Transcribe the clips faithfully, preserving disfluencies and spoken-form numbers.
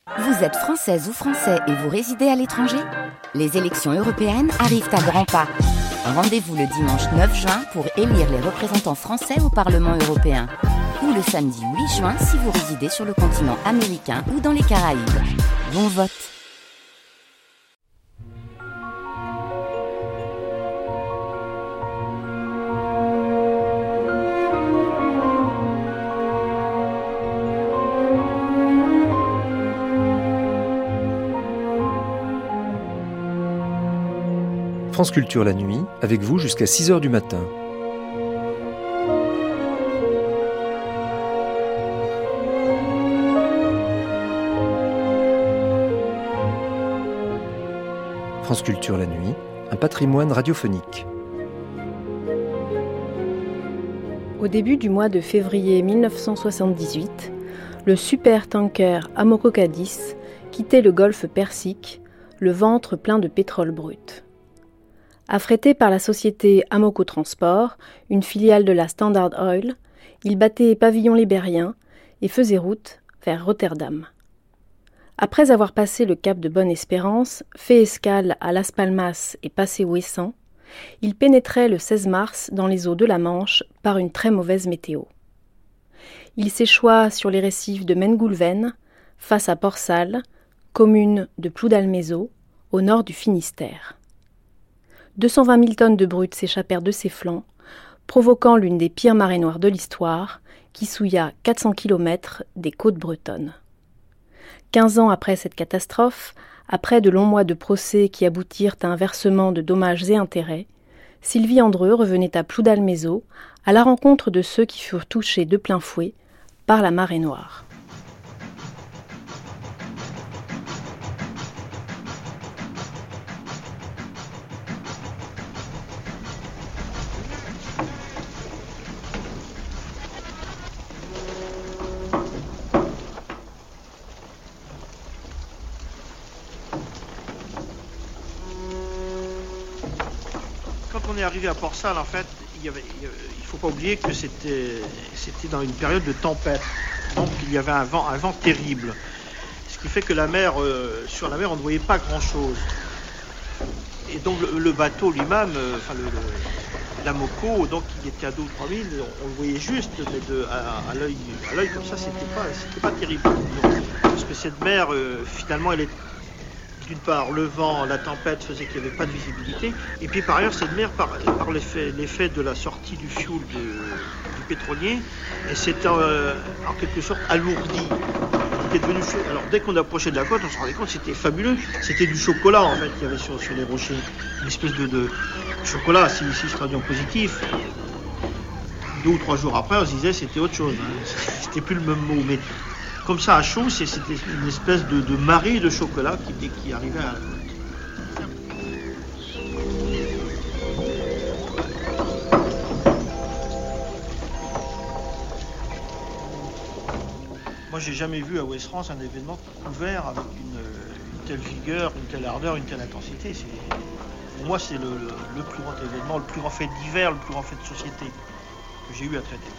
Vous êtes française ou français et vous résidez à l'étranger ? Les élections européennes arrivent à grands pas. Rendez-vous le dimanche neuf juin pour élire les représentants français au Parlement européen. Ou le samedi huit juin si vous résidez sur le continent américain ou dans les Caraïbes. Bon vote! France Culture la nuit, avec vous jusqu'à six heures du matin. France Culture la nuit, un patrimoine radiophonique. Au début du mois de février mille neuf cent soixante-dix-huit, le supertanker Amoco Cadiz quittait le golfe Persique, le ventre plein de pétrole brut. Affrété par la société Amoco Transport, une filiale de la Standard Oil, il battait pavillon libérien et faisait route vers Rotterdam. Après avoir passé le cap de Bonne-Espérance, fait escale à Las Palmas et passé Ouessant, il pénétrait le seize mars dans les eaux de la Manche par une très mauvaise météo. Il s'échoua sur les récifs de Mengoulven, face à Port-Salle, commune de Ploudalmézeau, au nord du Finistère. deux cent vingt mille tonnes de brut s'échappèrent de ses flancs, provoquant l'une des pires marées noires de l'histoire, qui souilla quatre cents kilomètres des côtes bretonnes. Quinze ans après cette catastrophe, après de longs mois de procès qui aboutirent à un versement de dommages et intérêts, Sylvie Andreu revenait à Ploudalmézeau à la rencontre de ceux qui furent touchés de plein fouet par la marée noire. Quand on est arrivé à Port-Salle, en fait, il y avait, il ne faut pas oublier que c'était, c'était dans une période de tempête. Donc il y avait un vent, un vent terrible. Ce qui fait que la mer, euh, sur la mer, on ne voyait pas grand-chose. Et donc le, le bateau lui-même, euh, enfin le, le, l'Amoco, donc il était à deux ou trois milles, on, on le voyait juste, mais de, à, à, l'œil, à l'œil comme ça, c'était pas, c'était pas terrible. Donc, parce que cette mer, euh, finalement, elle est d'une part, le vent, la tempête faisait qu'il n'y avait pas de visibilité. Et puis par ailleurs, cette mer, par, par l'effet, l'effet de la sortie du fioul de, du pétrolier, et c'était euh, en quelque sorte alourdi. C'était devenu, alors dès qu'on approchait de la côte, on se rendait compte que c'était fabuleux. C'était du chocolat en fait qu'il y avait sur, sur les rochers. Une espèce de, de chocolat, si ici se traduit en positif. Deux ou trois jours après, on se disait que c'était autre chose. Hein. C'était plus le même mot. Mais comme ça, à chaud, c'était une espèce de, de marée de chocolat qui, qui arrivait à la côte. Moi, j'ai jamais vu à Ouest-France un événement couvert avec une, une telle vigueur, une telle ardeur, une telle intensité. C'est, pour moi, c'est le, le, le plus grand événement, le plus grand fait divers, le plus grand fait de société que j'ai eu à traiter.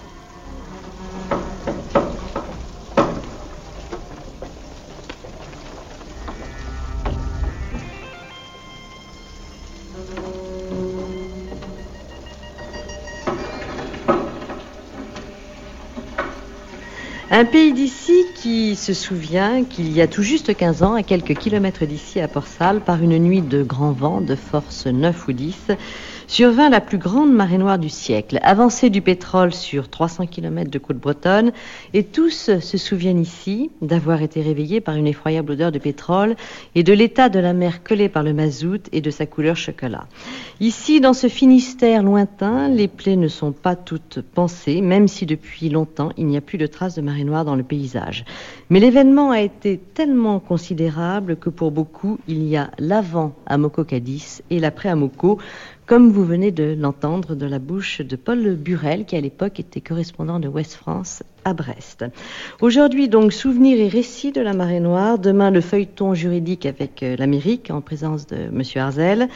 Un pays d'ici qui se souvient qu'il y a tout juste quinze ans, à quelques kilomètres d'ici à Port-Salle, par une nuit de grand vent de force neuf ou dix, survint la plus grande marée noire du siècle, avancée du pétrole sur trois cents kilomètres de côte bretonne, et tous se souviennent ici d'avoir été réveillés par une effroyable odeur de pétrole et de l'état de la mer collée par le mazout et de sa couleur chocolat. Ici, dans ce Finistère lointain, les plaies ne sont pas toutes pansées, même si depuis longtemps il n'y a plus de traces de marée noire dans le paysage. Mais l'événement a été tellement considérable que pour beaucoup, il y a l'avant Amoco Cadiz et l'après Amoco, comme vous venez de l'entendre de la bouche de Paul Burel, qui à l'époque était correspondant de Ouest France à Brest. Aujourd'hui, donc, souvenirs et récits de la marée noire. Demain, le feuilleton juridique avec l'Amérique, en présence de M. Harzel.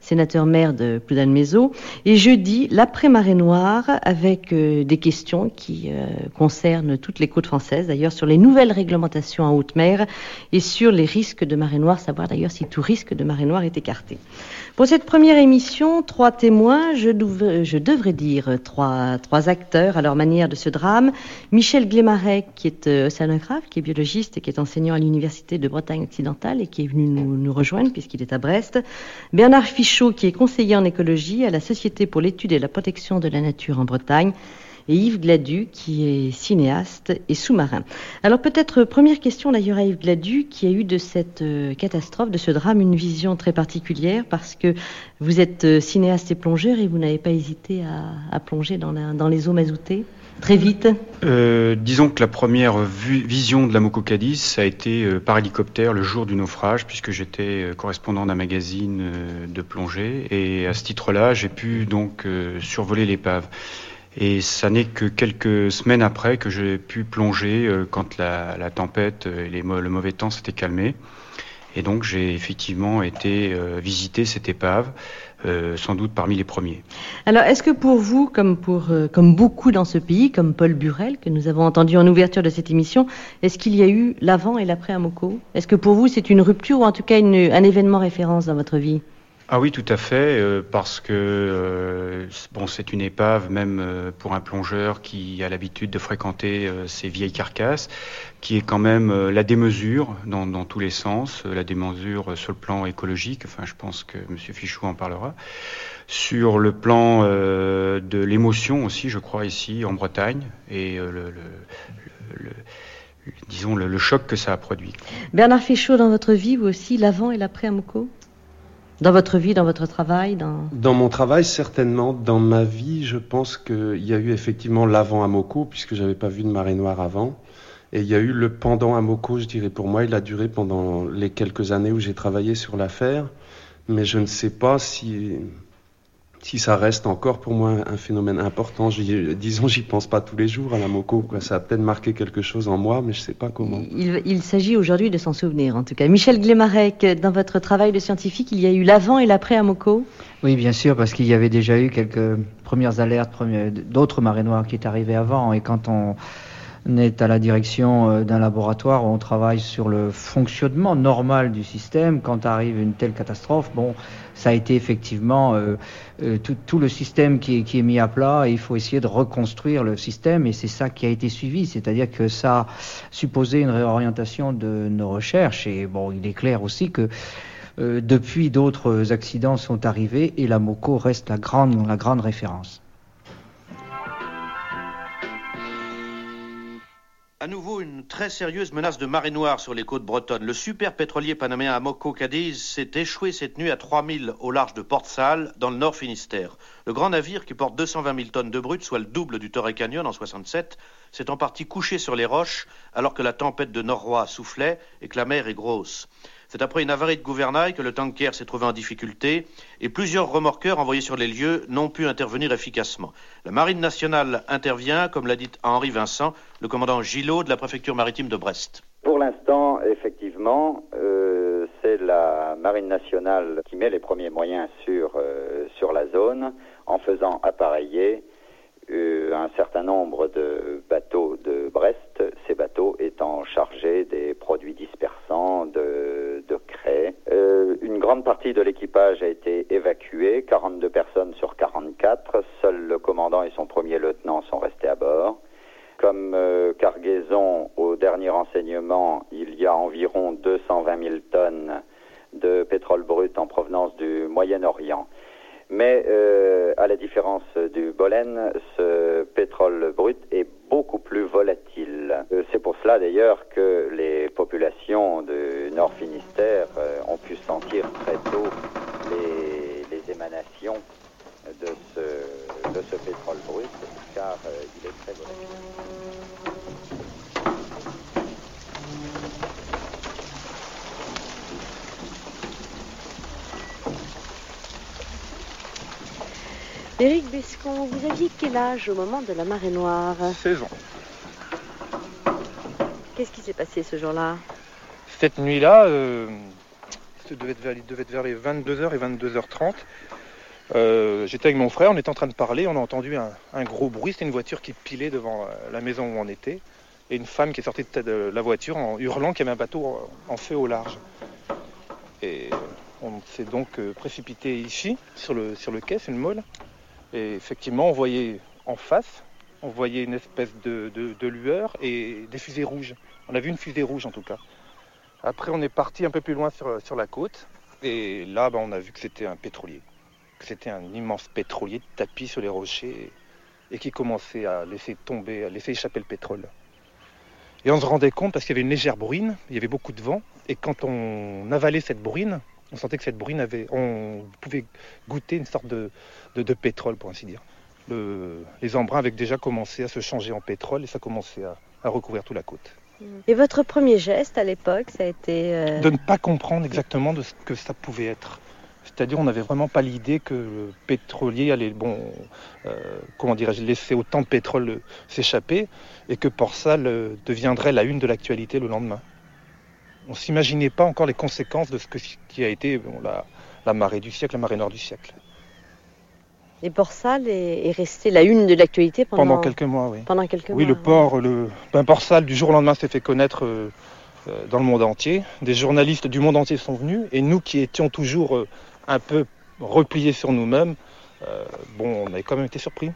sénateur-maire de Ploudane-Mézeaux. Et jeudi, l'après-marée noire, avec euh, des questions qui euh, concernent toutes les côtes françaises, d'ailleurs sur les nouvelles réglementations en haute mer et sur les risques de marée noire, savoir d'ailleurs si tout risque de marée noire est écarté. Pour cette première émission, trois témoins, je, devrais, je devrais dire trois, trois acteurs à leur manière de ce drame. Michel Glémaret, qui est euh, océanographe, qui est biologiste et qui est enseignant à l'Université de Bretagne occidentale et qui est venu nous, nous rejoindre puisqu'il est à Brest. Bernard Fichot, qui est conseiller en écologie à la Société pour l'étude et la protection de la nature en Bretagne. Et Yves Gladu, qui est cinéaste et sous-marin. Alors peut-être première question d'ailleurs à Yves Gladu, qui a eu de cette euh, catastrophe, de ce drame, une vision très particulière, parce que vous êtes euh, cinéaste et plongeur et vous n'avez pas hésité à, à plonger dans, la, dans les eaux mazoutées très vite. Euh, disons que la première vu, vision de la Moko Cadiz, ça a été euh, par hélicoptère le jour du naufrage, puisque j'étais euh, correspondant d'un magazine euh, de plongée, et à ce titre-là, j'ai pu donc euh, survoler l'épave. Et ça n'est que quelques semaines après que j'ai pu plonger euh, quand la, la tempête et les, le mauvais temps s'étaient calmés. Et donc j'ai effectivement été euh, visiter cette épave, euh, sans doute parmi les premiers. Alors est-ce que pour vous, comme, pour, euh, comme beaucoup dans ce pays, comme Paul Burel, que nous avons entendu en ouverture de cette émission, est-ce qu'il y a eu l'avant et l'après Amoco ? Est-ce que pour vous c'est une rupture ou en tout cas une, un événement référence dans votre vie ? Ah oui, tout à fait, euh, parce que euh, bon, c'est une épave, même euh, pour un plongeur qui a l'habitude de fréquenter euh, ces vieilles carcasses, qui est quand même euh, la démesure dans, dans tous les sens, euh, la démesure euh, sur le plan écologique, enfin je pense que M. Fichou en parlera, sur le plan euh, de l'émotion aussi, je crois, ici en Bretagne, et euh, le, le, le, le, disons le, le choc que ça a produit. Bernard Fichot, dans votre vie, vous aussi, l'avant et l'après Amoco ? Dans votre vie, dans votre travail dans... dans mon travail, certainement. Dans ma vie, je pense qu'il y a eu effectivement l'avant Amoco, puisque je n'avais pas vu de marée noire avant. Et il y a eu le pendant Amoco, je dirais pour moi. Il a duré pendant les quelques années où j'ai travaillé sur l'affaire. Mais je ne sais pas si, si ça reste encore pour moi un phénomène important. J'y, disons, j'y pense pas tous les jours à l'Amoco, quoi. Ça a peut-être marqué quelque chose en moi, mais je ne sais pas comment. Il, il s'agit aujourd'hui de s'en souvenir, en tout cas. Michel Glémarec, dans votre travail de scientifique, il y a eu l'avant et l'après Amoco ? Oui, bien sûr, parce qu'il y avait déjà eu quelques premières alertes, premières, d'autres marées noires qui étaient arrivées avant. Et quand on est à la direction d'un laboratoire où on travaille sur le fonctionnement normal du système, quand arrive une telle catastrophe, bon, ça a été effectivement euh, euh, tout, tout le système qui est, qui est mis à plat et il faut essayer de reconstruire le système et c'est ça qui a été suivi, c'est-à-dire que ça supposait une réorientation de nos recherches et bon, il est clair aussi que euh, depuis d'autres accidents sont arrivés et la Moko reste la grande, la grande référence. À nouveau, une très sérieuse menace de marée noire sur les côtes bretonnes. Le super pétrolier panaméen Amoco Cadiz s'est échoué cette nuit à trois milles au large de Port-Salle, dans le nord Finistère. Le grand navire, qui porte deux cent vingt mille tonnes de brut, soit le double du Torrey Canyon en soixante-sept, s'est en partie couché sur les roches alors que la tempête de noroît soufflait et que la mer est grosse. C'est après une avarie de gouvernail que le tanker s'est trouvé en difficulté et plusieurs remorqueurs envoyés sur les lieux n'ont pu intervenir efficacement. La Marine nationale intervient, comme l'a dit Henri Vincent, le commandant Gillot de la préfecture maritime de Brest. Pour l'instant, effectivement, euh, c'est la Marine nationale qui met les premiers moyens sur, euh, sur la zone en faisant appareiller Euh, un certain nombre de bateaux de Brest, ces bateaux étant chargés des produits dispersants, de, de craie. Euh, une grande partie de l'équipage a été évacuée, quarante-deux personnes sur quarante-quatre. Seul le commandant et son premier lieutenant sont restés à bord. Comme euh, cargaison, au dernier renseignement, il y a environ deux cent vingt mille tonnes de pétrole brut en provenance du Moyen-Orient. Mais euh, à la différence du Bolène, ce pétrole brut est beaucoup plus volatile. Euh, c'est pour cela d'ailleurs que les populations du Nord Finistère euh, ont pu sentir très tôt les, les émanations de ce, de ce pétrole brut, car euh, il est très volatile. Éric Bescon, vous aviez quel âge au moment de la marée noire ? seize ans. Qu'est-ce qui s'est passé ce jour-là ? Cette nuit-là, euh, ça devait être vers, devait être vers les vingt-deux heures et vingt-deux heures trente. Euh, j'étais avec mon frère, on était en train de parler, on a entendu un, un gros bruit, c'était une voiture qui pilait devant la maison où on était, et une femme qui est sortie de la voiture en hurlant qu'il y avait un bateau en feu au large. Et on s'est donc précipité ici, sur le, sur le quai, c'est une mole, et effectivement on voyait en face, on voyait une espèce de, de, de lueur et des fusées rouges. On a vu une fusée rouge en tout cas. Après on est parti un peu plus loin sur, sur la côte, et là bah, on a vu que c'était un pétrolier. C'était un immense pétrolier tapis sur les rochers et, et qui commençait à laisser tomber, à laisser échapper le pétrole. Et on se rendait compte parce qu'il y avait une légère bruine, il y avait beaucoup de vent, et quand on avalait cette bruine, on sentait que cette bruine avait, on pouvait goûter une sorte de, de, de pétrole, pour ainsi dire. Le, les embruns avaient déjà commencé à se changer en pétrole et ça commençait à, à recouvrir toute la côte. Et votre premier geste à l'époque, ça a été... Euh... De ne pas comprendre exactement de ce que ça pouvait être. C'est-à-dire on n'avait vraiment pas l'idée que le pétrolier allait, bon, euh, comment dirais-je, laisser autant de pétrole s'échapper et que Port-Salle deviendrait la une de l'actualité le lendemain. On ne s'imaginait pas encore les conséquences de ce que, qui a été bon, la, la marée du siècle, la marée noire du siècle. Et Port-Salle est, est resté la une de l'actualité pendant... Pendant quelques mois, oui. Pendant quelques oui, mois, le port, le, ben, Port-Salle du jour au lendemain s'est fait connaître euh, euh, dans le monde entier. Des journalistes du monde entier sont venus et nous qui étions toujours... Euh, un peu repliés sur nous-mêmes, euh, bon, on avait quand même été surpris.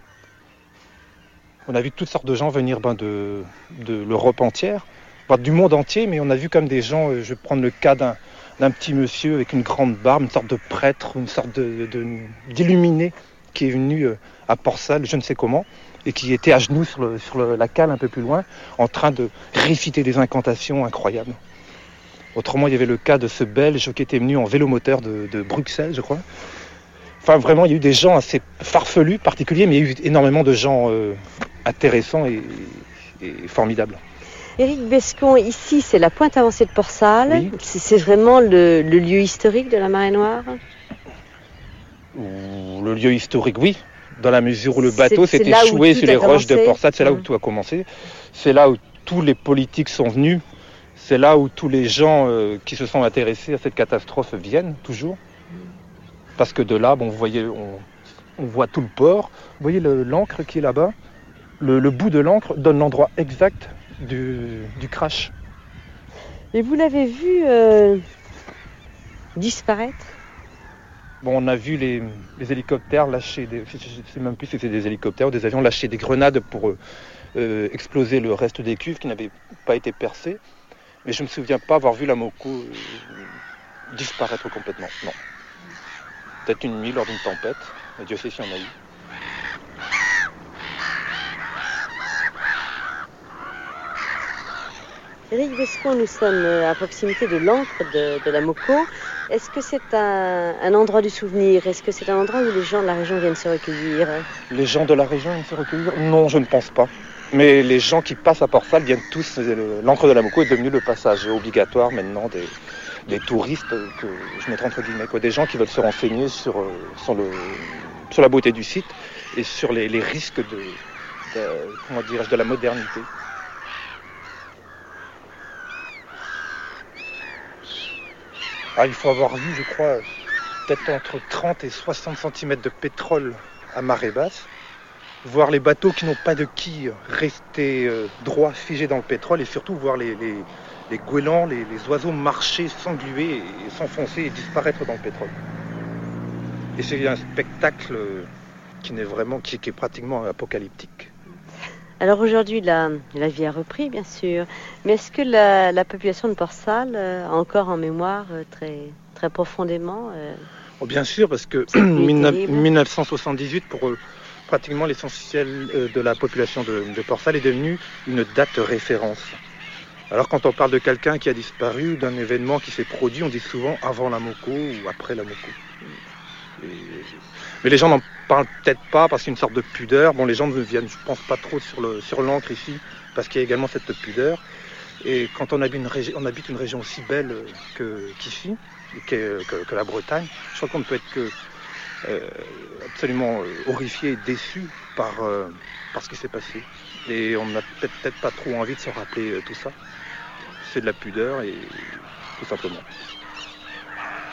On a vu toutes sortes de gens venir ben, de, de l'Europe entière, ben, du monde entier, mais on a vu comme des gens, euh, je vais prendre le cas d'un, d'un petit monsieur avec une grande barbe, une sorte de prêtre, une sorte de, de, d'illuminé qui est venu euh, à Port-Salle, je ne sais comment, et qui était à genoux sur, le, sur le, la cale un peu plus loin, en train de réciter des incantations incroyables. Autrement, il y avait le cas de ce Belge qui était venu en vélomoteur de, de Bruxelles, je crois. Enfin, vraiment, il y a eu des gens assez farfelus, particuliers, mais il y a eu énormément de gens euh, intéressants et, et formidables. Éric Bescon, ici, c'est la pointe avancée de Port-Salle. Oui. C'est, c'est vraiment le, le lieu historique de la marée noire ? Le lieu historique, oui. Dans la mesure où le bateau s'est échoué sur les roches de Port-Salle, c'est là où tout a commencé. C'est là où tous les politiques sont venus. C'est là où tous les gens euh, qui se sont intéressés à cette catastrophe viennent, toujours. Parce que de là, bon, vous voyez, on, on voit tout le port. Vous voyez le, l'ancre qui est là-bas. Le, le bout de l'ancre donne l'endroit exact du, du crash. Et vous l'avez vu euh, disparaître ? Bon, on a vu les, les hélicoptères lâcher, des, je ne sais même plus si c'était des hélicoptères ou des avions lâcher des grenades pour euh, exploser le reste des cuves qui n'avaient pas été percées. Mais je ne me souviens pas avoir vu la Moko euh, disparaître complètement, non. Peut-être une nuit lors d'une tempête, mais Dieu sait s'il y en a eu. Éric Bescon, nous sommes à proximité de l'ancre de, de la Moko. Est-ce que c'est un, un endroit du souvenir ? Est-ce que c'est un endroit où les gens de la région viennent se recueillir ? Les gens de la région viennent se recueillir ? Non, je ne pense pas. Mais les gens qui passent à Port-Salle viennent tous. L'ancre de la Moko est devenu le passage obligatoire maintenant des, des touristes, que je mettrai entre guillemets, quoi, des gens qui veulent se renseigner sur, sur, le, sur la beauté du site et sur les, les risques de, de, comment dirais-je, de la modernité. Ah, il faut avoir vu, je crois, peut-être entre trente et soixante centimètres de pétrole à marée basse. Voir les bateaux qui n'ont pas de quilles rester euh, droits, figés dans le pétrole, et surtout voir les, les, les goélands, les, les oiseaux marcher, s'engluer, et s'enfoncer et disparaître dans le pétrole. Et c'est un spectacle qui, n'est vraiment, qui, qui est pratiquement apocalyptique. Alors aujourd'hui, la, la vie a repris, bien sûr, mais est-ce que la, la population de Port-Salle euh, a encore en mémoire euh, très, très profondément euh, oh, bien sûr, parce que dix-neuf cent soixante-dix-huit, pour euh, pratiquement l'essentiel euh, de la population de, de Port-Salle, est devenue une date référence. Alors quand on parle de quelqu'un qui a disparu, d'un événement qui s'est produit, on dit souvent avant la Moko ou après la Moko. Et... Mais les gens n'en parlent peut-être pas parce qu'il y a une sorte de pudeur. Bon, les gens ne viennent, je pense, pas trop sur, le, sur l'ancre ici parce qu'il y a également cette pudeur. Et quand on habite une, régi- on habite une région aussi belle que, qu'ici, que, que, que la Bretagne, je crois qu'on ne peut être que euh, absolument horrifié et déçu par, euh, par ce qui s'est passé. Et on n'a peut-être, peut-être pas trop envie de se rappeler tout ça. C'est de la pudeur et tout simplement.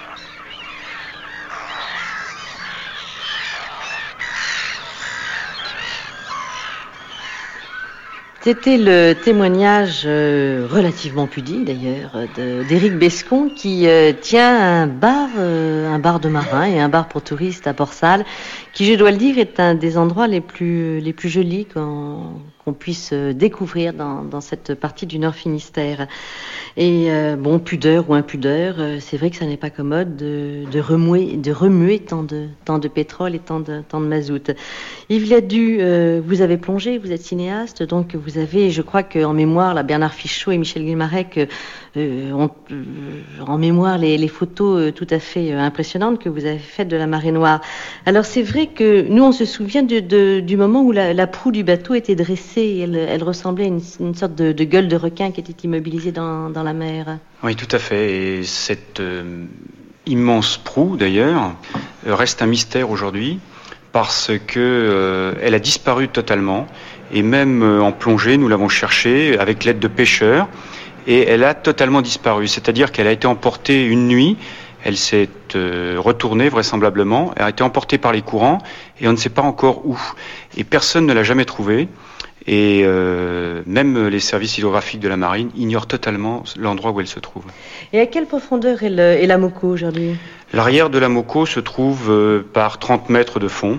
C'était le témoignage euh, relativement pudique d'ailleurs de, d'Éric Bescon qui euh, tient un bar, euh, un bar de marins et un bar pour touristes à Port-Salle, qui, je dois le dire, est un des endroits les plus les plus jolis qu'on, qu'on puisse découvrir dans, dans cette partie du Nord Finistère. Et euh, bon, pudeur ou impudeur, euh, c'est vrai que ça n'est pas commode de, de remuer, de remuer tant de tant de pétrole et tant de tant de mazout. Yves Liadu, euh, vous avez plongé, vous êtes cinéaste, donc vous avez, je crois qu'en mémoire, là, Bernard Fichot et Michel Guilmarec euh, ont euh, en mémoire les, les photos euh, tout à fait euh, impressionnantes que vous avez faites de la marée noire. Alors c'est vrai que nous, on se souvient de, de, du moment où la, la proue du bateau était dressée, elle, elle ressemblait à une, une sorte de, de gueule de requin qui était immobilisée dans, dans la mer. Oui, tout à fait. Et cette euh, immense proue, d'ailleurs, euh, reste un mystère aujourd'hui parce que euh, elle a disparu totalement. Et même euh, en plongée, nous l'avons cherchée avec l'aide de pêcheurs et elle a totalement disparu. C'est-à-dire qu'elle a été emportée une nuit. Elle s'est euh, retournée vraisemblablement, elle a été emportée par les courants et on ne sait pas encore où. Et personne ne l'a jamais trouvée. Et euh, même les services hydrographiques de la marine ignorent totalement l'endroit où elle se trouve. Et à quelle profondeur est, le, est la Moko aujourd'hui ? L'arrière de la Moko se trouve euh, par trente mètres de fond.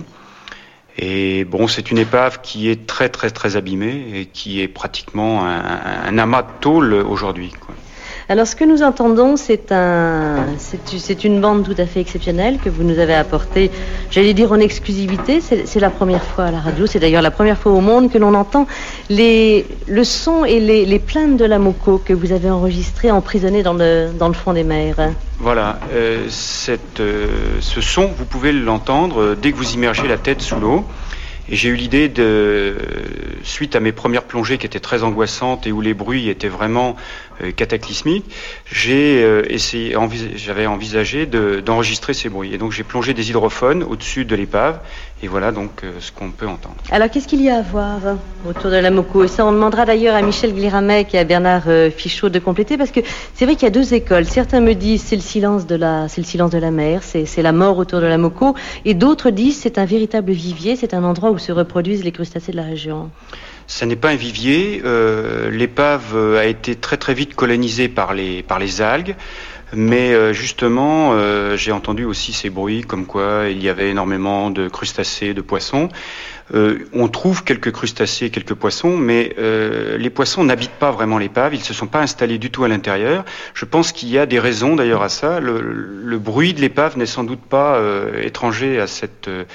Et bon, c'est une épave qui est très très très abîmée et qui est pratiquement un, un amas de tôle aujourd'hui, quoi. Alors, ce que nous entendons, c'est un, c'est, c'est une bande tout à fait exceptionnelle que vous nous avez apportée, j'allais dire en exclusivité. C'est, c'est la première fois à la radio, c'est d'ailleurs la première fois au monde que l'on entend les, le son et les, les plaintes de la Moko que vous avez enregistrées emprisonnées dans le, dans le fond des mers. Voilà, euh, cette, euh, ce son, vous pouvez l'entendre euh, dès que vous immergez la tête sous l'eau. Et j'ai eu l'idée de, suite à mes premières plongées qui étaient très angoissantes et où les bruits étaient vraiment euh, cataclysmiques, j'ai euh, essayé, envis- j'avais envisagé de, d'enregistrer ces bruits. Et donc j'ai plongé des hydrophones au-dessus de l'épave, et voilà donc euh, ce qu'on peut entendre. Alors qu'est-ce qu'il y a à voir autour de la Moko ? Et ça, on demandera d'ailleurs à Michel Guilramec et à Bernard euh, Fichot de compléter, parce que c'est vrai qu'il y a deux écoles. Certains me disent c'est le silence de la, c'est le silence de la mer, c'est, c'est la mort autour de la Moko, et d'autres disent c'est un véritable vivier, c'est un endroit où se reproduisent les crustacés de la région. Ça n'est pas un vivier. Euh, l'épave a été très très vite colonisée par les par les algues, mais euh, justement, euh, j'ai entendu aussi ces bruits comme quoi il y avait énormément de crustacés, de poissons. Euh, on trouve quelques crustacés, quelques poissons, mais euh, les poissons n'habitent pas vraiment l'épave. Ils se sont pas installés du tout à l'intérieur. Je pense qu'il y a des raisons d'ailleurs à ça. Le, le bruit de l'épave n'est sans doute pas euh, étranger à cette euh,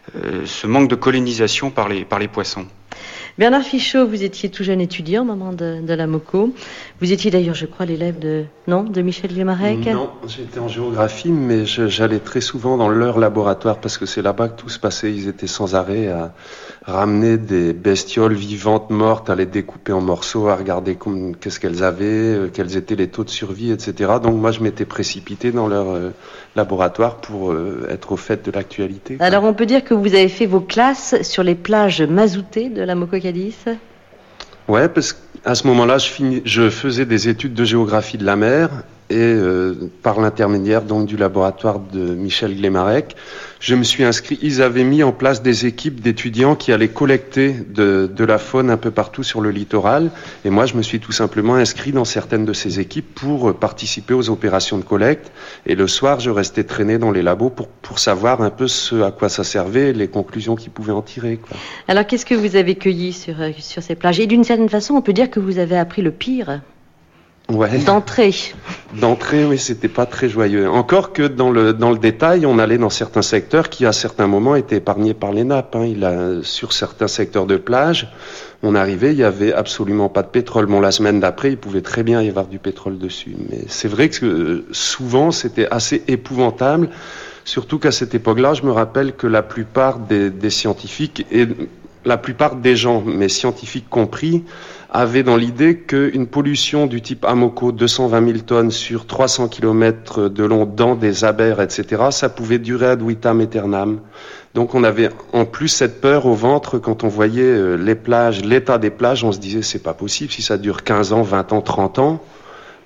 ce manque de colonisation par les par les poissons. Bernard Fichot, vous étiez tout jeune étudiant au moment de, de la Moko. Vous étiez d'ailleurs, je crois, l'élève de... Non, de Michel Guilmarec ? Non, j'étais en géographie, mais je, j'allais très souvent dans leur laboratoire parce que c'est là-bas que tout se passait. Ils étaient sans arrêt à ramener des bestioles vivantes, mortes, à les découper en morceaux, à regarder comme, qu'est-ce qu'elles avaient, euh, quels étaient les taux de survie, et cetera. Donc moi, je m'étais précipité dans leur euh, laboratoire pour euh, être au fait de l'actualité, quoi. Alors on peut dire que vous avez fait vos classes sur les plages mazoutées de la Moko-Cadiz ? Ouais, parce qu'à ce moment-là, je, finis, je faisais des études de géographie de la mer et euh, par l'intermédiaire donc du laboratoire de Michel Guilmarec, je me suis inscrit. Ils avaient mis en place des équipes d'étudiants qui allaient collecter de, de la faune un peu partout sur le littoral. Et moi, je me suis tout simplement inscrit dans certaines de ces équipes pour participer aux opérations de collecte. Et le soir, je restais traîné dans les labos pour, pour savoir un peu ce à quoi ça servait et les conclusions qu'ils pouvaient en tirer, quoi. Alors, qu'est-ce que vous avez cueilli sur, sur ces plages ? Et d'une certaine façon, on peut dire que vous avez appris le pire. Ouais. D'entrée. D'entrée, oui, c'était pas très joyeux. Encore que dans le dans le détail, on allait dans certains secteurs qui, à certains moments, étaient épargnés par les nappes, hein. Il a, sur certains secteurs de plage, on arrivait, il y avait absolument pas de pétrole. Bon, la semaine d'après, il pouvait très bien y avoir du pétrole dessus. Mais c'est vrai que euh, souvent, c'était assez épouvantable. Surtout qu'à cette époque-là, je me rappelle que la plupart des, des scientifiques et la plupart des gens, mais scientifiques compris, avaient dans l'idée qu'une pollution du type Amoco, deux cent vingt mille tonnes sur trois cents kilomètres de long dans des abers, et cetera, ça pouvait durer ad vitam aeternam. Donc on avait en plus cette peur au ventre quand on voyait les plages, l'état des plages, on se disait c'est pas possible, si ça dure quinze ans, vingt ans, trente ans,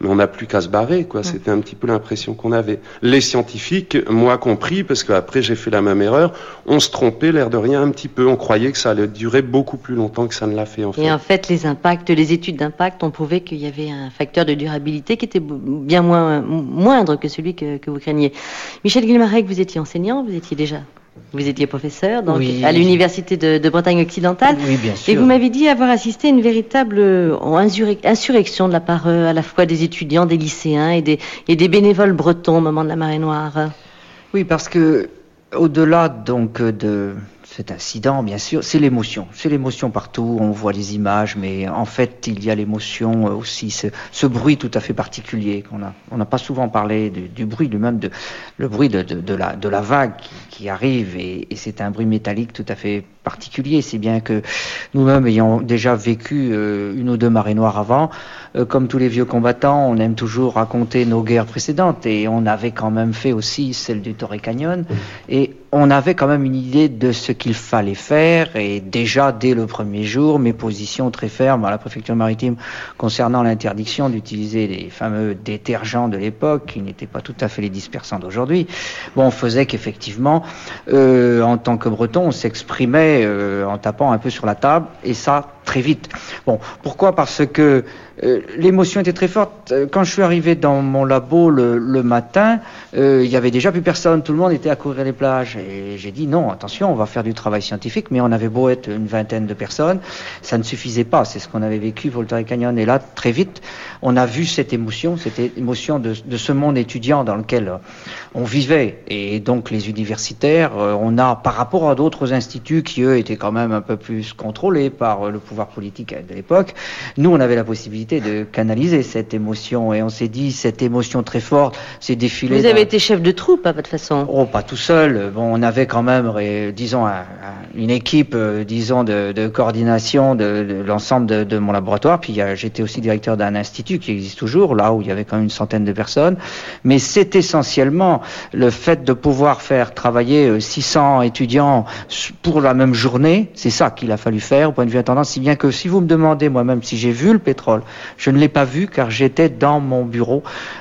mais on n'a plus qu'à se barrer, quoi. C'était un petit peu l'impression qu'on avait. Les scientifiques, moi compris, parce qu'après j'ai fait la même erreur, on se trompait, l'air de rien, un petit peu. On croyait que ça allait durer beaucoup plus longtemps que ça ne l'a fait, en fait. Et en fait, les impacts, les études d'impact ont prouvé qu'il y avait un facteur de durabilité qui était bien moins, moindre que celui que, que vous craigniez. Michel Guilmarec, vous étiez enseignant, vous étiez déjà... Vous étiez professeur donc, oui. à l'université de, de Bretagne occidentale. Oui, bien sûr. Et vous m'avez dit avoir assisté à une véritable euh, insurrection de la part euh, à la fois des étudiants, des lycéens et des, et des bénévoles bretons au moment de la marée noire. Oui, parce que au-delà donc de cet incident, bien sûr, c'est l'émotion. C'est l'émotion partout, on voit les images, mais en fait, il y a l'émotion aussi, ce, ce bruit tout à fait particulier qu'on a. On n'a pas souvent parlé du, du bruit lui-même, de, le bruit de, de, de, la, de la vague qui, qui arrive, et, et c'est un bruit métallique tout à fait particulier. C'est bien que nous-mêmes ayant déjà vécu euh, une ou deux marées noires avant, euh, comme tous les vieux combattants, on aime toujours raconter nos guerres précédentes, et on avait quand même fait aussi celle du Torrey Canyon, et on avait quand même une idée de ce qu'il fallait faire, et déjà dès le premier jour, mes positions très fermes à la préfecture maritime concernant l'interdiction d'utiliser les fameux détergents de l'époque, qui n'étaient pas tout à fait les dispersants d'aujourd'hui, bon, faisait qu'effectivement, euh, en tant que breton, on s'exprimait euh, en tapant un peu sur la table, et ça très vite. Bon, pourquoi ? Parce que euh, l'émotion était très forte. Quand je suis arrivé dans mon labo le, le matin, euh, il y avait déjà plus personne, tout le monde était à courir les plages, et j'ai dit non, attention, on va faire du travail scientifique, mais on avait beau être une vingtaine de personnes, ça ne suffisait pas, c'est ce qu'on avait vécu pour le Torrey Canyon, et là, très vite, on a vu cette émotion, cette émotion de, de ce monde étudiant dans lequel on vivait, et donc les universitaires, euh, on a, par rapport à d'autres instituts qui, eux, étaient quand même un peu plus contrôlés par le pouvoir politique de l'époque, nous, on avait la possibilité de canaliser cette émotion, et on s'est dit, cette émotion très forte, c'est défilé. Vous avez été chef de troupe, à votre façon. Oh, pas tout seul. Bon, on avait quand même, euh, disons, un, un, une équipe, euh, disons, de, de coordination de, de l'ensemble de, de mon laboratoire. Puis euh, j'étais aussi directeur d'un institut qui existe toujours, là où il y avait quand même une centaine de personnes. Mais c'est essentiellement le fait de pouvoir faire travailler euh, six cents étudiants pour la même journée. C'est ça qu'il a fallu faire au point de vue intendant, si bien que si vous me demandez moi-même si j'ai vu le pétrole, je ne l'ai pas vu car j'étais dans mon bureau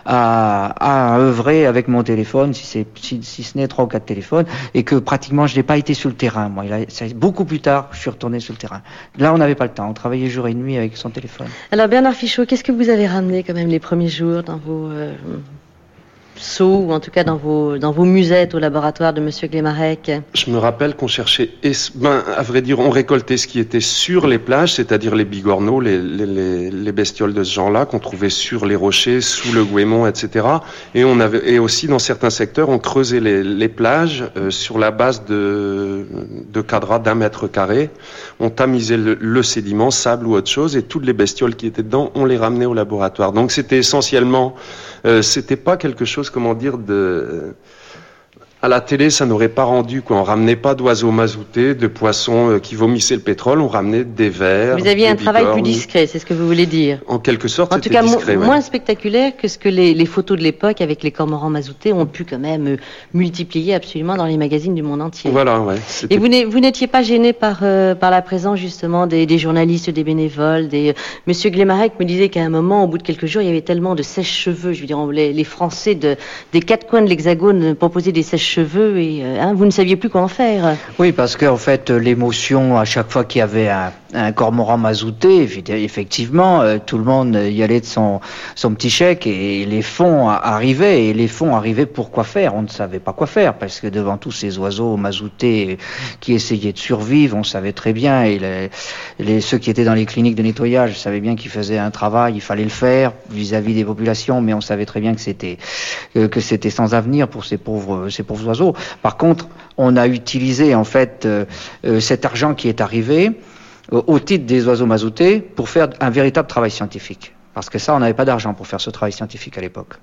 à, à œuvrer avec mon téléphone, si, c'est, si, si ce n'est trois ou quatre téléphones, et que pratiquement je n'ai pas été sur le terrain. Moi, il a, c'est beaucoup plus tard que je suis retourné sur le terrain. Là, on n'avait pas le temps, on travaillait jour et nuit avec son téléphone. Alors Bernard Fichot, qu'est-ce que vous avez ramené quand même les premiers jours dans vos euh, seaux, ou en tout cas dans vos, dans vos musettes au laboratoire de Monsieur Guilmarec? Je me rappelle qu'on cherchait, ben, à vrai dire, on récoltait ce qui était sur les plages, c'est-à-dire les bigorneaux, les, les, les, les bestioles de ce genre-là, qu'on trouvait sur les rochers, sous le goémon, et cetera. Et, on avait, et aussi, dans certains secteurs, on creusait les, les plages euh, sur la base de, de cadras d'un mètre carré. On tamisait le, le sédiment, sable ou autre chose, et toutes les bestioles qui étaient dedans, on les ramenait au laboratoire. Donc c'était essentiellement, euh, c'était pas quelque chose, comment dire, de... À la télé, ça n'aurait pas rendu, quoi. On ramenait pas d'oiseaux mazoutés, de poissons euh, qui vomissaient le pétrole, on ramenait des vers. Vous aviez un bigornes. travail plus discret, c'est ce que vous voulez dire? En quelque sorte, en tout c'était cas, discret, mo- ouais. moins spectaculaire que ce que les, les photos de l'époque avec les cormorans mazoutés ont pu quand même euh, multiplier absolument dans les magazines du monde entier. Voilà, ouais. Et vous, n'é- vous n'étiez pas gêné par, euh, par la présence justement des, des journalistes, des bénévoles, des... Euh, Monsieur Guilmarec me disait qu'à un moment, au bout de quelques jours, il y avait tellement de sèche-cheveux, je veux dire, on- les, les Français de, des quatre coins de l'Hexagone proposaient des sèche-cheveux et euh, hein, vous ne saviez plus quoi en faire. Oui, parce qu'en fait, l'émotion, à chaque fois qu'il y avait un, un cormoran mazouté, effectivement, euh, tout le monde y allait de son, son petit chèque, et les fonds arrivaient, et les fonds arrivaient pour quoi faire? On ne savait pas quoi faire, parce que devant tous ces oiseaux mazoutés qui essayaient de survivre, on savait très bien, et les, les, ceux qui étaient dans les cliniques de nettoyage savaient bien qu'ils faisaient un travail, il fallait le faire vis-à-vis des populations, mais on savait très bien que c'était, euh, que c'était sans avenir pour ces pauvres, ces pauvres oiseaux. Par contre, on a utilisé en fait euh, euh, cet argent qui est arrivé euh, au titre des oiseaux mazoutés pour faire un véritable travail scientifique. Parce que ça, on n'avait pas d'argent pour faire ce travail scientifique à l'époque.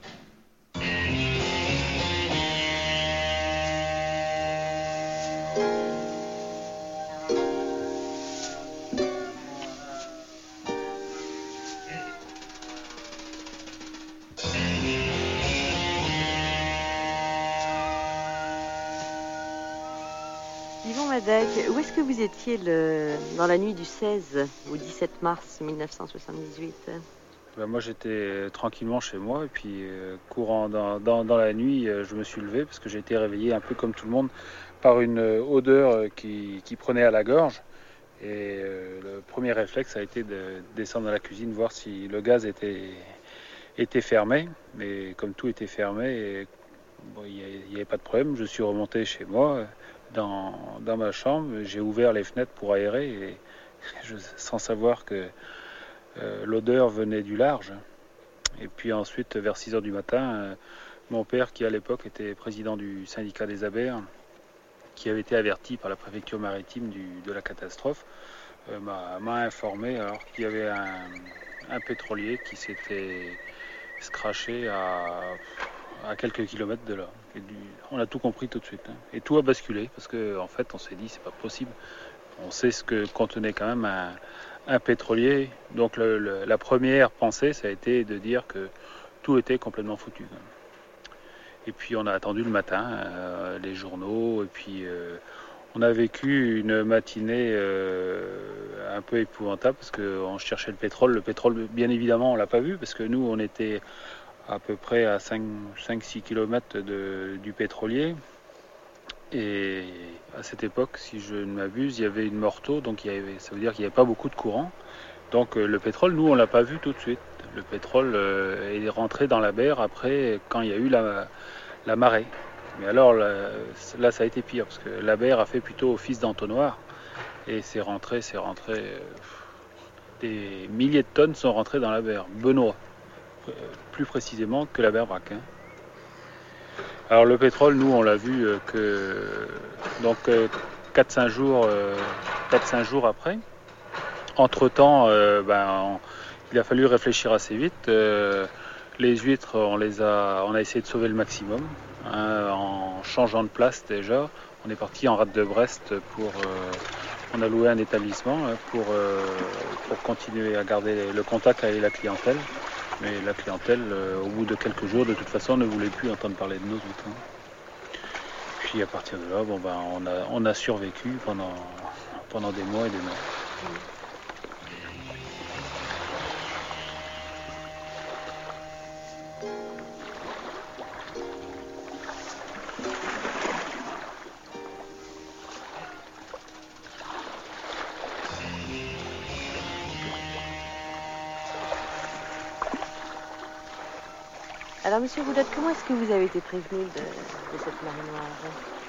Yvon Madec, où est-ce que vous étiez le... dans la nuit du seize au dix-sept mars mille neuf cent soixante-dix-huit? Ben moi j'étais tranquillement chez moi et puis euh, courant dans, dans, dans la nuit, euh, je me suis levé parce que j'ai été réveillé un peu comme tout le monde par une euh, odeur euh, qui, qui prenait à la gorge. Et euh, le premier réflexe a été de descendre dans la cuisine, voir si le gaz était, était fermé. Mais comme tout était fermé, et, bon, il n'y avait pas de problème. Je suis remonté chez moi, dans, dans ma chambre. J'ai ouvert les fenêtres pour aérer, et je, sans savoir que euh, l'odeur venait du large. Et puis ensuite, vers six heures du matin, euh, mon père, qui à l'époque était président du syndicat des abers, qui avait été averti par la préfecture maritime du, de la catastrophe, euh, m'a, m'a informé alors qu'il y avait un, un pétrolier qui s'était scratché à, à quelques kilomètres de là. Et du, on a tout compris tout de suite. Hein. Et tout a basculé parce qu'en en fait, on s'est dit c'est pas possible. On sait ce que contenait quand même un, un pétrolier. Donc le, le, la première pensée, ça a été de dire que tout était complètement foutu. Quand même. Et puis on a attendu le matin, euh, les journaux, et puis euh, on a vécu une matinée euh, un peu épouvantable parce qu'on cherchait le pétrole. Le pétrole, bien évidemment, on ne l'a pas vu parce que nous, on était à peu près à cinq six kilomètres de, du pétrolier. Et à cette époque, si je ne m'abuse, il y avait une morteau, donc il y avait, ça veut dire qu'il n'y avait pas beaucoup de courant. Donc euh, le pétrole, nous, on ne l'a pas vu tout de suite. Le pétrole euh, est rentré dans la mer après, quand il y a eu la, la marée. Mais alors là, là, ça a été pire, parce que la mer a fait plutôt office d'entonnoir. Et c'est rentré, c'est rentré. Euh, des milliers de tonnes sont rentrées dans la mer. Benoît, euh, plus précisément que la mer Braquin. Alors le pétrole, nous, on l'a vu euh, que donc euh, quatre cinq jours, euh, quatre cinq jours après. Entre-temps, euh, ben, on, il a fallu réfléchir assez vite. Euh, les huîtres, on les a, on a essayé de sauver le maximum, hein, en changeant de place déjà. On est parti en rade de Brest pour, euh, on a loué un établissement hein, pour, euh, pour continuer à garder le contact avec la clientèle. Mais la clientèle, euh, au bout de quelques jours, de toute façon, ne voulait plus entendre parler de nos huîtres. Hein. Puis à partir de là, bon, ben, on, a, on a survécu pendant, pendant des mois et des mois. Alors, monsieur Roudotte, comment est-ce que vous avez été prévenu de, de cette marée noire ?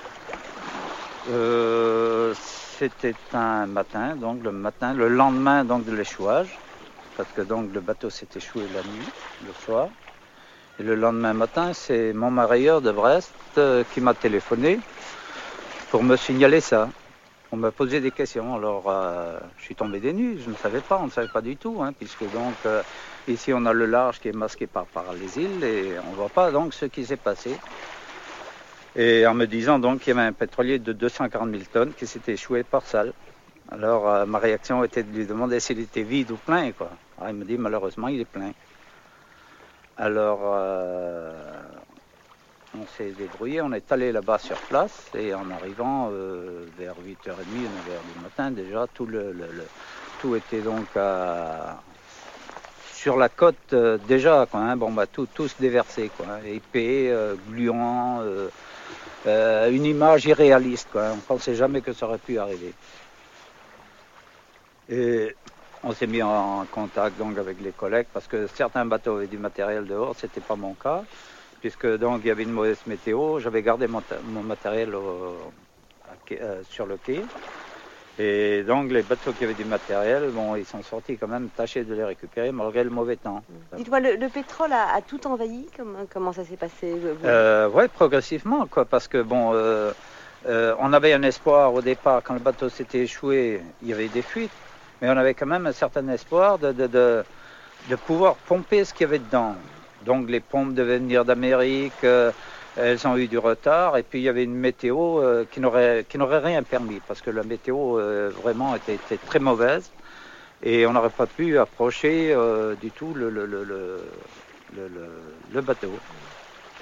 euh, C'était un matin, donc le matin, le lendemain donc de l'échouage, parce que donc le bateau s'est échoué la nuit, le soir. Et le lendemain matin, c'est mon mareyeur de Brest euh, qui m'a téléphoné pour me signaler ça. On m'a posé des questions, alors euh, je suis tombé des nues, je ne savais pas, on ne savait pas du tout, hein, puisque donc euh, ici on a le large qui est masqué par, par les îles et on ne voit pas donc ce qui s'est passé. Et en me disant donc qu'il y avait un pétrolier de deux cent quarante mille tonnes qui s'était échoué par salle. Alors euh, ma réaction était de lui demander s'il était vide ou plein, quoi. Alors, il me dit malheureusement il est plein. Alors euh, on s'est débrouillé, on est allé là-bas sur place et en arrivant euh, vers huit heures trente, neuf heures du matin, déjà tout, le, le, le, tout était donc à, sur la côte euh, déjà, quoi, hein, bon, bah, tout, tout se déversait, quoi, hein, épais, euh, gluant, euh, euh, une image irréaliste, quoi, hein, on ne pensait jamais que ça aurait pu arriver. Et on s'est mis en contact donc, avec les collègues parce que certains bateaux avaient du matériel dehors, ce n'était pas mon cas. Puisque donc il y avait une mauvaise météo, j'avais gardé mon, mon matériel au, à, euh, sur le quai. Et donc les bateaux qui avaient du matériel, bon, ils sont sortis quand même tâchés de les récupérer malgré le mauvais temps. Dites-moi, le, le pétrole a, a tout envahi ? Comment, comment ça s'est passé ? euh, Oui, progressivement, quoi, parce que bon, euh, euh, on avait un espoir au départ, quand le bateau s'était échoué, il y avait des fuites, mais on avait quand même un certain espoir de, de, de, de pouvoir pomper ce qu'il y avait dedans. Donc les pompes devaient venir d'Amérique, euh, elles ont eu du retard et puis il y avait une météo euh, qui n'aurait qui n'aurait rien permis parce que la météo euh, vraiment était, était très mauvaise et on n'aurait pas pu approcher euh, du tout le, le, le, le, le, le bateau.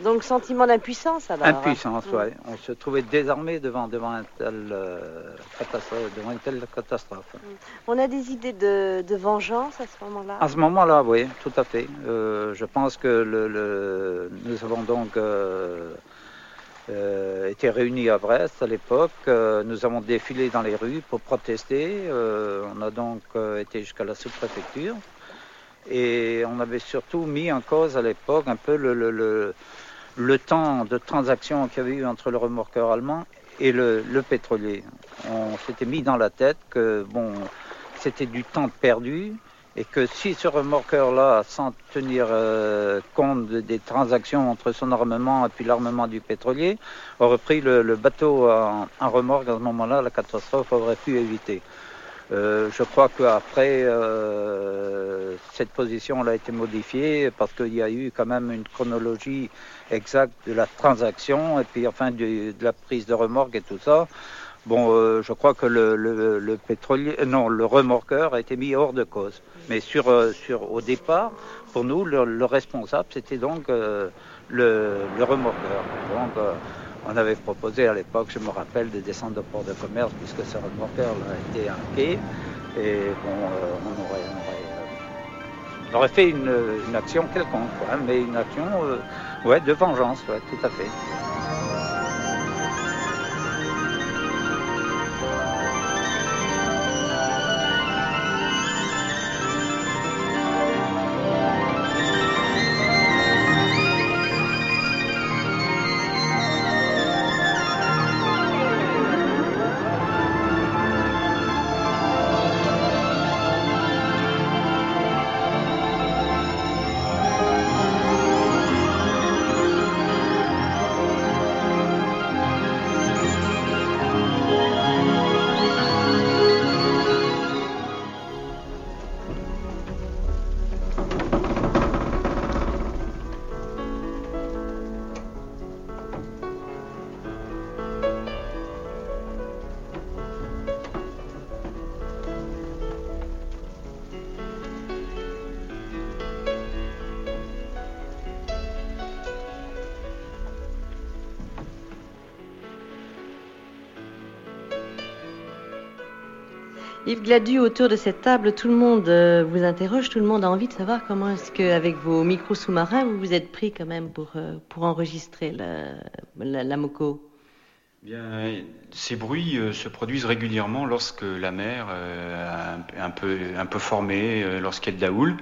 Donc sentiment d'impuissance alors. Impuissance, Mmh. ouais. On se trouvait désarmé devant, devant, un tel, euh, catastrophe, devant une telle catastrophe. On a des idées de, de vengeance à ce moment-là. À ce moment-là, oui, tout à fait. Euh, je pense que le, le, nous avons donc euh, euh, été réunis à Brest à l'époque. Euh, nous avons défilé dans les rues pour protester. Euh, on a donc euh, été jusqu'à la sous-préfecture. Et on avait surtout mis en cause à l'époque un peu le, le, le, le temps de transaction qu'il y avait eu entre le remorqueur allemand et le, le pétrolier. On s'était mis dans la tête que bon, c'était du temps perdu et que si ce remorqueur-là, sans tenir euh, compte des transactions entre son armement et puis l'armement du pétrolier, aurait pris le, le bateau en, en remorque, à ce moment-là, la catastrophe aurait pu éviter. Euh, je crois qu'après, euh, cette position a été modifiée parce qu'il y a eu quand même une chronologie exacte de la transaction et puis enfin du, de la prise de remorque et tout ça. Bon, euh, je crois que le, le, le pétrolier, non, le remorqueur a été mis hors de cause. Mais sur, euh, sur au départ, pour nous, le, le responsable, c'était donc euh, le, le remorqueur. Donc, euh, on avait proposé à l'époque, je me rappelle, de descendre au port de commerce puisque ce remorqueur-là était un quai. Et bon, euh, on, aurait, on, aurait, euh, on aurait fait une, une action quelconque, quoi, mais une action euh, ouais, de vengeance, ouais, tout à fait. Yves Gladu, autour de cette table, tout le monde euh, vous interroge, tout le monde a envie de savoir comment est-ce qu'avec vos micros sous-marins, vous vous êtes pris quand même pour, euh, pour enregistrer la, la, la Moko. Bien, ces bruits euh, se produisent régulièrement lorsque la mer euh, un, un, peu, un peu formée, euh, lorsqu'il y a de la houle.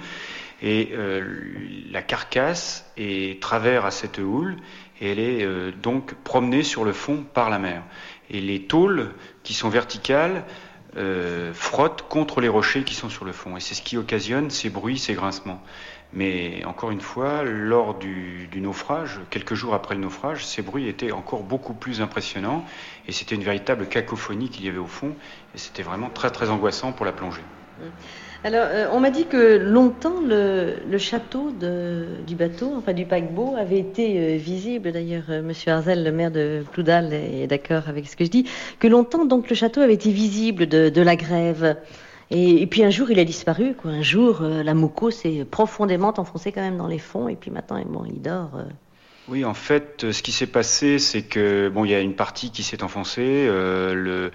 Et euh, la carcasse est travers à cette houle et elle est euh, donc promenée sur le fond par la mer. Et les tôles qui sont verticales Euh, frottent contre les rochers qui sont sur le fond. Et c'est ce qui occasionne ces bruits, ces grincements. Mais encore une fois, lors du, du naufrage, quelques jours après le naufrage, ces bruits étaient encore beaucoup plus impressionnants. Et c'était une véritable cacophonie qu'il y avait au fond. Et c'était vraiment très très angoissant pour la plongée. Alors, euh, on m'a dit que longtemps, le, le château de, du bateau, enfin du paquebot, avait été euh, visible. D'ailleurs, euh, Monsieur Arzel, le maire de Ploudal, est d'accord avec ce que je dis. Que longtemps, donc, le château avait été visible de, de la grève. Et, et puis un jour, il a disparu, quoi. Un jour, euh, la Moko s'est profondément enfoncée quand même dans les fonds. Et puis maintenant, bon, il dort. Euh. Oui, en fait, ce qui s'est passé, c'est que bon, il y a une partie qui s'est enfoncée, euh, le,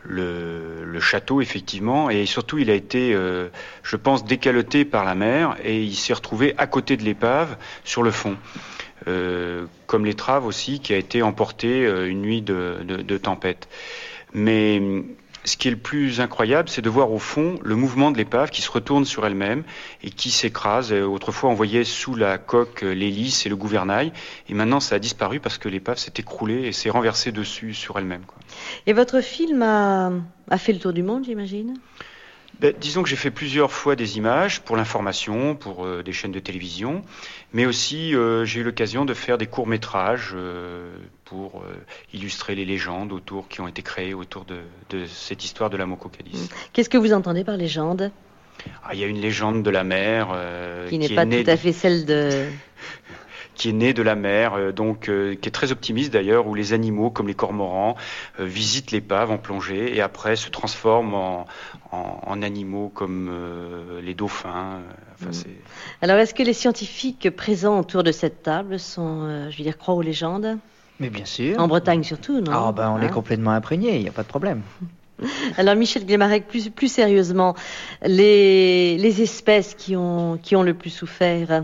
le, le château effectivement, et surtout il a été, euh, je pense, décaloté par la mer et il s'est retrouvé à côté de l'épave sur le fond, euh, comme l'étrave aussi qui a été emportée euh, une nuit de, de, de tempête. Mais ce qui est le plus incroyable, c'est de voir au fond le mouvement de l'épave qui se retourne sur elle-même et qui s'écrase. Autrefois, on voyait sous la coque l'hélice et le gouvernail. Et maintenant, ça a disparu parce que l'épave s'est écroulée et s'est renversée dessus, sur elle-même, quoi. Et votre film a, a fait le tour du monde, j'imagine ? Ben, disons que j'ai fait plusieurs fois des images pour l'information, pour euh, des chaînes de télévision, mais aussi euh, j'ai eu l'occasion de faire des courts-métrages euh, pour euh, illustrer les légendes autour, qui ont été créées autour de, de cette histoire de la Moko Cadiz. Qu'est-ce que vous entendez par légende ? Ah, il y a une légende de la mer euh, qui n'est qui pas est née tout à fait celle de... qui est né de la mer, euh, donc euh, qui est très optimiste d'ailleurs, où les animaux comme les cormorans euh, visitent l'épave en plongée et après se transforment en, en, en animaux comme euh, les dauphins. Enfin, c'est... Alors, est-ce que les scientifiques présents autour de cette table sont, euh, je veux dire, croix aux légendes? Mais bien sûr. En Bretagne surtout, non? Ah ben on hein? est complètement imprégné, il n'y a pas de problème. Alors Michel Glemarec, plus, plus sérieusement, les, les espèces qui ont, qui ont le plus souffert?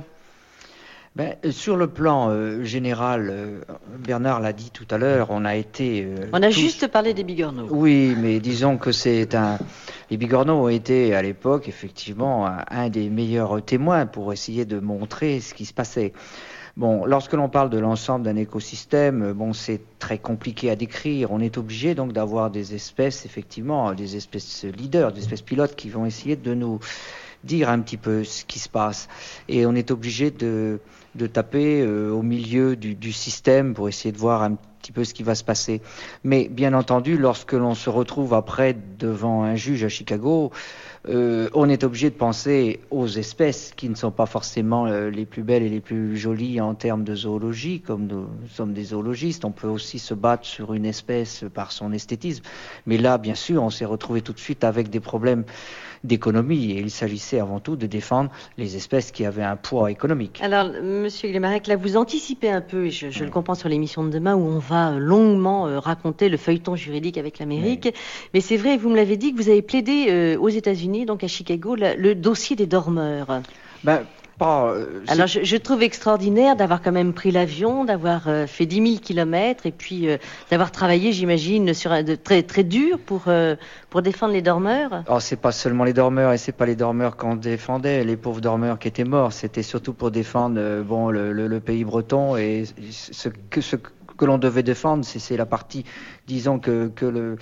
Ben, sur le plan euh, général, euh, Bernard l'a dit tout à l'heure, on a été... Euh, on a tous... juste parlé des bigorneaux. Oui, mais disons que c'est un... Les bigorneaux ont été à l'époque effectivement un, un des meilleurs témoins pour essayer de montrer ce qui se passait. Bon, lorsque l'on parle de l'ensemble d'un écosystème, bon, c'est très compliqué à décrire. On est obligé donc d'avoir des espèces, effectivement, des espèces leaders, des espèces pilotes qui vont essayer de nous dire un petit peu ce qui se passe. Et on est obligé de, de taper euh, au milieu du, du système pour essayer de voir un petit peu ce qui va se passer. Mais bien entendu, lorsque l'on se retrouve après devant un juge à Chicago, Euh, on est obligé de penser aux espèces qui ne sont pas forcément euh, les plus belles et les plus jolies en termes de zoologie, comme nous, nous sommes des zoologistes. On peut aussi se battre sur une espèce par son esthétisme. Mais là, bien sûr, on s'est retrouvé tout de suite avec des problèmes d'économie et il s'agissait avant tout de défendre les espèces qui avaient un poids économique. Alors, Monsieur Glemarec, là, vous anticipez un peu, et je, je le comprends sur l'émission de demain, où on va longuement euh, raconter le feuilleton juridique avec l'Amérique. Oui. Mais c'est vrai, vous me l'avez dit, que vous avez plaidé euh, aux États-Unis, donc à Chicago, la, le dossier des dormeurs. Ben, pas, euh, Alors, je, je trouve extraordinaire d'avoir quand même pris l'avion, d'avoir euh, fait dix mille kilomètres, et puis euh, d'avoir travaillé, j'imagine, sur un de très très dur pour euh, pour défendre les dormeurs. Oh, c'est pas seulement les dormeurs, et c'est pas les dormeurs qu'on défendait, les pauvres dormeurs qui étaient morts. C'était surtout pour défendre euh, bon le, le, le pays breton, et ce que ce que l'on devait défendre, c'est, c'est la partie, disons que que le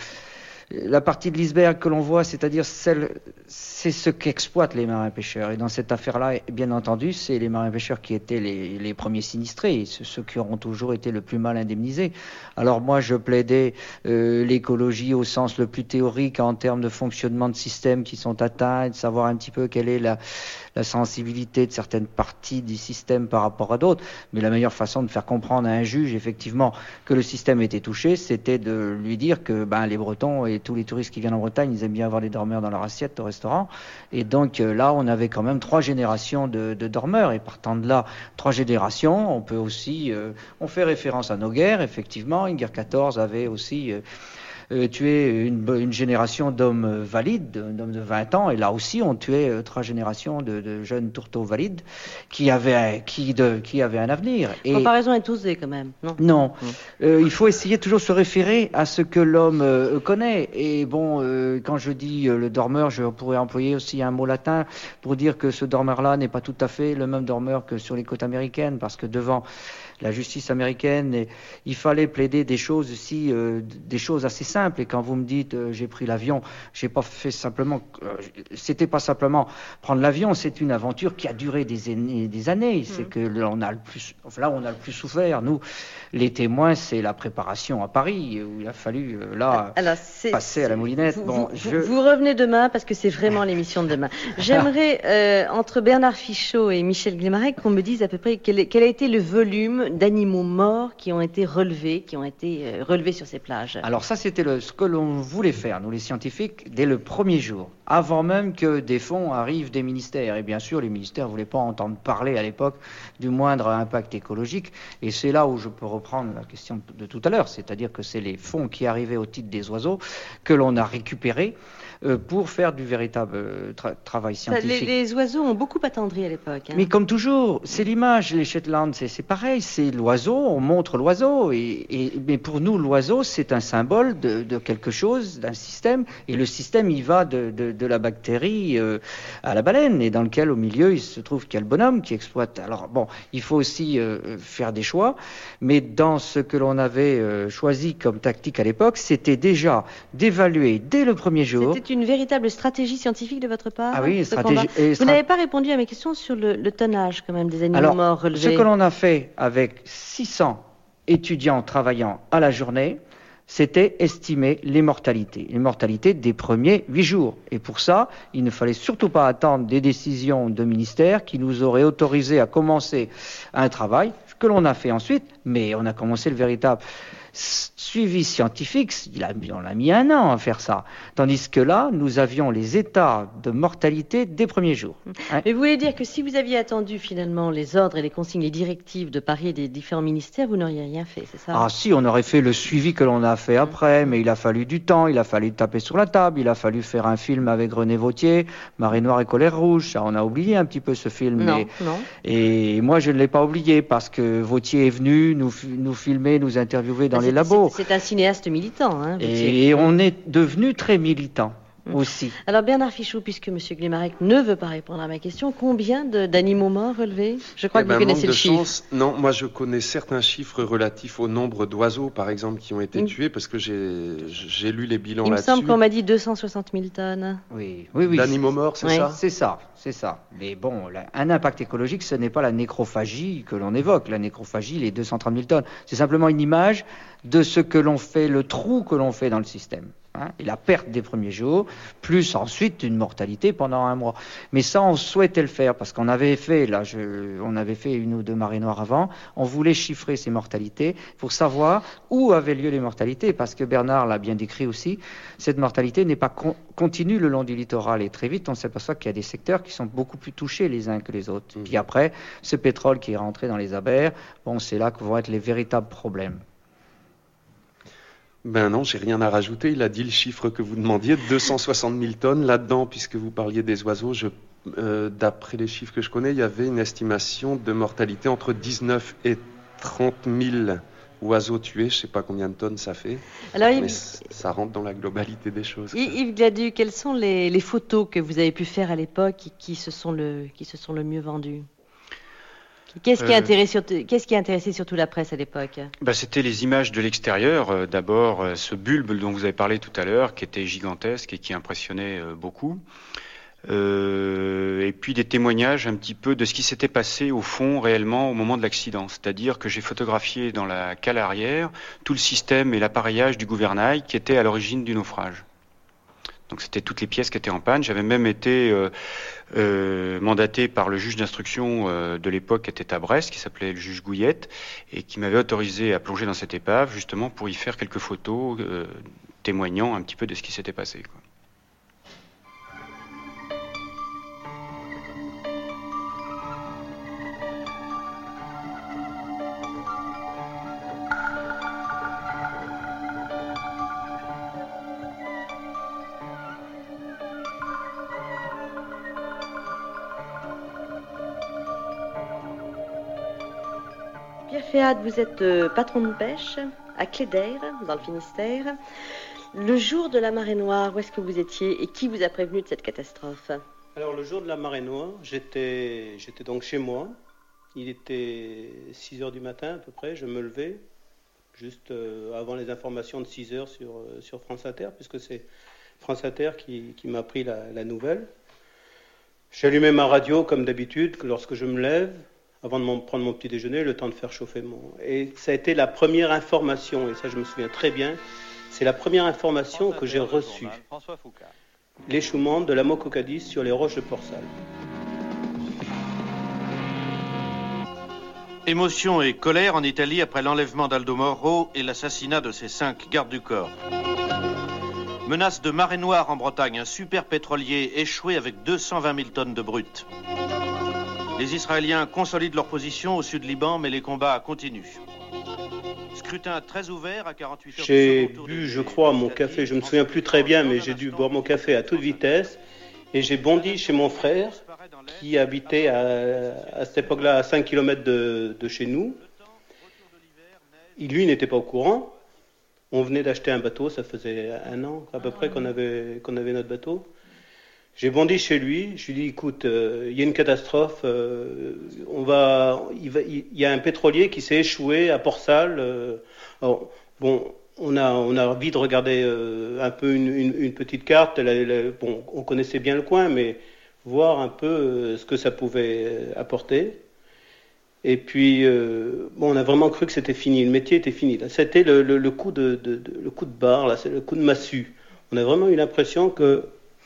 La partie de l'iceberg que l'on voit, c'est-à-dire celle, c'est ce qu'exploitent les marins-pêcheurs. Et dans cette affaire-là, bien entendu, c'est les marins-pêcheurs qui étaient les, les premiers sinistrés, ceux qui auront toujours été le plus mal indemnisés. Alors moi, je plaidais euh, l'écologie au sens le plus théorique en termes de fonctionnement de systèmes qui sont atteints, de savoir un petit peu quelle est la, la sensibilité de certaines parties du système par rapport à d'autres. Mais la meilleure façon de faire comprendre à un juge, effectivement, que le système était touché, c'était de lui dire que ben, les Bretons et tous les touristes qui viennent en Bretagne, ils aiment bien avoir des dormeurs dans leur assiette au restaurant. Et donc euh, là, on avait quand même trois générations de, de dormeurs. Et partant de là, trois générations, on peut aussi... Euh, on fait référence à nos guerres, effectivement. Une guerre quatorze avait aussi... Euh, Euh, tuer une, une génération d'hommes euh, valides, d'hommes de vingt ans, et là aussi on tuait euh, trois générations de, de jeunes tourteaux valides qui avaient, qui, de, qui avaient un avenir. Et... Comparaison est osée quand même, non? Non, mmh. euh, il faut essayer toujours de se référer à ce que l'homme euh, connaît. Et bon, euh, quand je dis euh, le dormeur, je pourrais employer aussi un mot latin pour dire que ce dormeur-là n'est pas tout à fait le même dormeur que sur les côtes américaines, parce que devant la justice américaine, et il fallait plaider des choses aussi, euh, des choses assez simples. Et quand vous me dites, euh, j'ai pris l'avion, j'ai pas fait simplement, euh, c'était pas simplement prendre l'avion, c'est une aventure qui a duré des années, des années. C'est mmh. que là on a le plus, là on a le plus souffert. Nous, les témoins, c'est la préparation à Paris où il a fallu euh, là Alors, c'est, passer à la moulinette. Vous, bon, vous, je... vous revenez demain parce que c'est vraiment l'émission de demain. J'aimerais euh, entre Bernard Fichot et Michel Glemarec qu'on me dise à peu près quel, est, quel a été le volume d'animaux morts qui ont été relevés, qui ont été euh, relevés sur ces plages. Alors ça, c'était le, ce que l'on voulait faire, nous les scientifiques, dès le premier jour, avant même que des fonds arrivent des ministères. Et bien sûr, les ministères ne voulaient pas entendre parler à l'époque du moindre impact écologique. Et c'est là où je peux reprendre la question de tout à l'heure, c'est-à-dire que c'est les fonds qui arrivaient au titre des oiseaux que l'on a récupérés euh, pour faire du véritable tra- travail scientifique. Les, les oiseaux ont beaucoup attendri à l'époque. Hein. Mais comme toujours, c'est l'image. Les Shetland, c'est, c'est pareil, c'est l'oiseau, on montre l'oiseau. Et, et, mais pour nous, l'oiseau, c'est un symbole de, de quelque chose, d'un système. Et le système, il va de, de, de la bactérie euh, à la baleine, et dans lequel, au milieu, il se trouve qu'il y a le bonhomme qui exploite. Alors bon, il faut aussi euh, faire des choix. Mais dans ce que l'on avait euh, choisi comme tactique à l'époque, c'était déjà d'évaluer dès le premier jour. C'était une véritable stratégie scientifique de votre part. Ah oui, stratégie. Et Vous n'avez pas répondu à mes questions sur le, le tonnage quand même des animaux Alors, morts relevés. Ce que l'on a fait avec six cents étudiants travaillant à la journée, c'était estimer les mortalités, les mortalités des premiers huit jours. Et pour ça, il ne fallait surtout pas attendre des décisions de ministère qui nous auraient autorisé à commencer un travail. que l'on a fait ensuite, mais on a commencé le véritable suivi scientifique, il a, on a mis un an à faire ça. Tandis que là, nous avions les états de mortalité des premiers jours. Hein. Mais vous voulez dire que si vous aviez attendu finalement les ordres et les consignes, les directives de Paris et des différents ministères, vous n'auriez rien fait, c'est ça? Ah si, on aurait fait le suivi que l'on a fait après, mais il a fallu du temps, il a fallu taper sur la table, il a fallu faire un film avec René Vauthier, Marée Noire et Colère Rouge, ça on a oublié un petit peu ce film. Non, mais... non. Et moi je ne l'ai pas oublié parce que Vauthier est venu nous, nous filmer, nous interviewer dans les labos. C'est un cinéaste militant. Hein, et on est devenu très militant mmh. aussi. Alors Bernard Fichou, puisque M. Glemarec ne veut pas répondre à ma question, combien de, d'animaux morts relevés? Je crois eh que ben, vous connaissez le chiffre. Chance, non, moi je connais certains chiffres relatifs au nombre d'oiseaux, par exemple, qui ont été mmh. tués, parce que j'ai, j'ai lu les bilans Il là-dessus. Il me semble qu'on m'a dit deux cent soixante mille tonnes. Oui, oui, oui. D'animaux morts, c'est oui. ça? C'est ça, c'est ça. Mais bon, là, un impact écologique, ce n'est pas la nécrophagie que l'on évoque. La nécrophagie, les deux cent trente mille tonnes, c'est simplement une image de ce que l'on fait, le trou que l'on fait dans le système. Hein, et la perte des premiers jours, plus ensuite une mortalité pendant un mois. Mais ça, on souhaitait le faire, parce qu'on avait fait, là, je, on avait fait une ou deux marées noires avant, on voulait chiffrer ces mortalités pour savoir où avaient lieu les mortalités, parce que Bernard l'a bien décrit aussi, cette mortalité n'est pas con, continue le long du littoral, et très vite, on s'aperçoit qu'il y a des secteurs qui sont beaucoup plus touchés les uns que les autres. Mmh. Puis après, ce pétrole qui est rentré dans les abers, bon, c'est là que vont être les véritables problèmes. Ben non, j'ai rien à rajouter. Il a dit le chiffre que vous demandiez, deux cent soixante mille tonnes. Là-dedans, puisque vous parliez des oiseaux, je, euh, d'après les chiffres que je connais, il y avait une estimation de mortalité entre dix-neuf et trente mille oiseaux tués. Je ne sais pas combien de tonnes ça fait. Alors, mais il... ça rentre dans la globalité des choses. Yves Gladu, quelles sont les, les photos que vous avez pu faire à l'époque et qui se sont le, qui se sont le mieux vendues? Qu'est-ce qui, euh, surtout, qu'est-ce qui a intéressé surtout la presse à l'époque? bah, C'était les images de l'extérieur. Euh, d'abord, euh, ce bulbe dont vous avez parlé tout à l'heure, qui était gigantesque et qui impressionnait euh, beaucoup. Euh, et puis des témoignages un petit peu de ce qui s'était passé au fond réellement au moment de l'accident. C'est-à-dire que j'ai photographié dans la cale arrière tout le système et l'appareillage du gouvernail qui était à l'origine du naufrage. Donc c'était toutes les pièces qui étaient en panne. J'avais même été euh, euh, mandaté par le juge d'instruction euh, de l'époque qui était à Brest, qui s'appelait le juge Gouillette, et qui m'avait autorisé à plonger dans cette épave, justement pour y faire quelques photos euh, témoignant un petit peu de ce qui s'était passé, quoi. Féade, vous êtes euh, patron de pêche à Cléder, dans le Finistère. Le jour de la marée noire, où est-ce que vous étiez et qui vous a prévenu de cette catastrophe? Alors, le jour de la marée noire, j'étais, j'étais donc chez moi. Il était six heures du matin à peu près, je me levais, juste euh, avant les informations de six heures sur, euh, sur France Inter, puisque c'est France Inter qui, qui m'a appris la, la nouvelle. J'allumais ma radio comme d'habitude, que lorsque je me lève, avant de prendre mon petit déjeuner, le temps de faire chauffer mon... Et ça a été la première information, et ça je me souviens très bien, c'est la première information que j'ai reçue. L'échouement de la Moco Cadiz sur les roches de Port-Salle. Émotion et colère en Italie après l'enlèvement d'Aldo Moro et l'assassinat de ses cinq gardes du corps. Menace de marée noire en Bretagne, un super pétrolier échoué avec deux cent vingt mille tonnes de brut. Les Israéliens consolident leur position au sud Liban, mais les combats continuent. Scrutin très ouvert à quarante-huit heures. J'ai bu, je crois, mon café, je ne me souviens plus très bien, mais j'ai dû boire mon café à toute vitesse. Et j'ai bondi chez mon frère, qui habitait à, à cette époque-là à cinq kilomètres de, de chez nous. Il, lui, n'était pas au courant. On venait d'acheter un bateau, ça faisait un an à peu près qu'on avait, qu'on avait notre bateau. J'ai bondi chez lui, je lui ai dit, écoute, euh, il y a une catastrophe, euh, on va, il, va, il y a un pétrolier qui s'est échoué à Port-Salle. Euh, alors, bon, on a, on a envie de regarder euh, un peu une, une, une petite carte. La, la, bon, on connaissait bien le coin, mais voir un peu euh, ce que ça pouvait apporter. Et puis, euh, bon, on a vraiment cru que c'était fini, le métier était fini. Là. C'était le, le, le, coup de, de, de, le coup de barre, là, c'est le coup de massue. On a vraiment eu l'impression que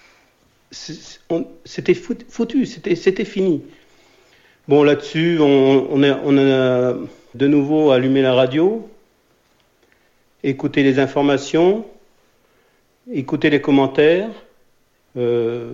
c'était foutu, c'était, c'était fini. Bon, là-dessus, on, on, a, on a De nouveau, allumer la radio, écouter les informations, écouter les commentaires. Euh,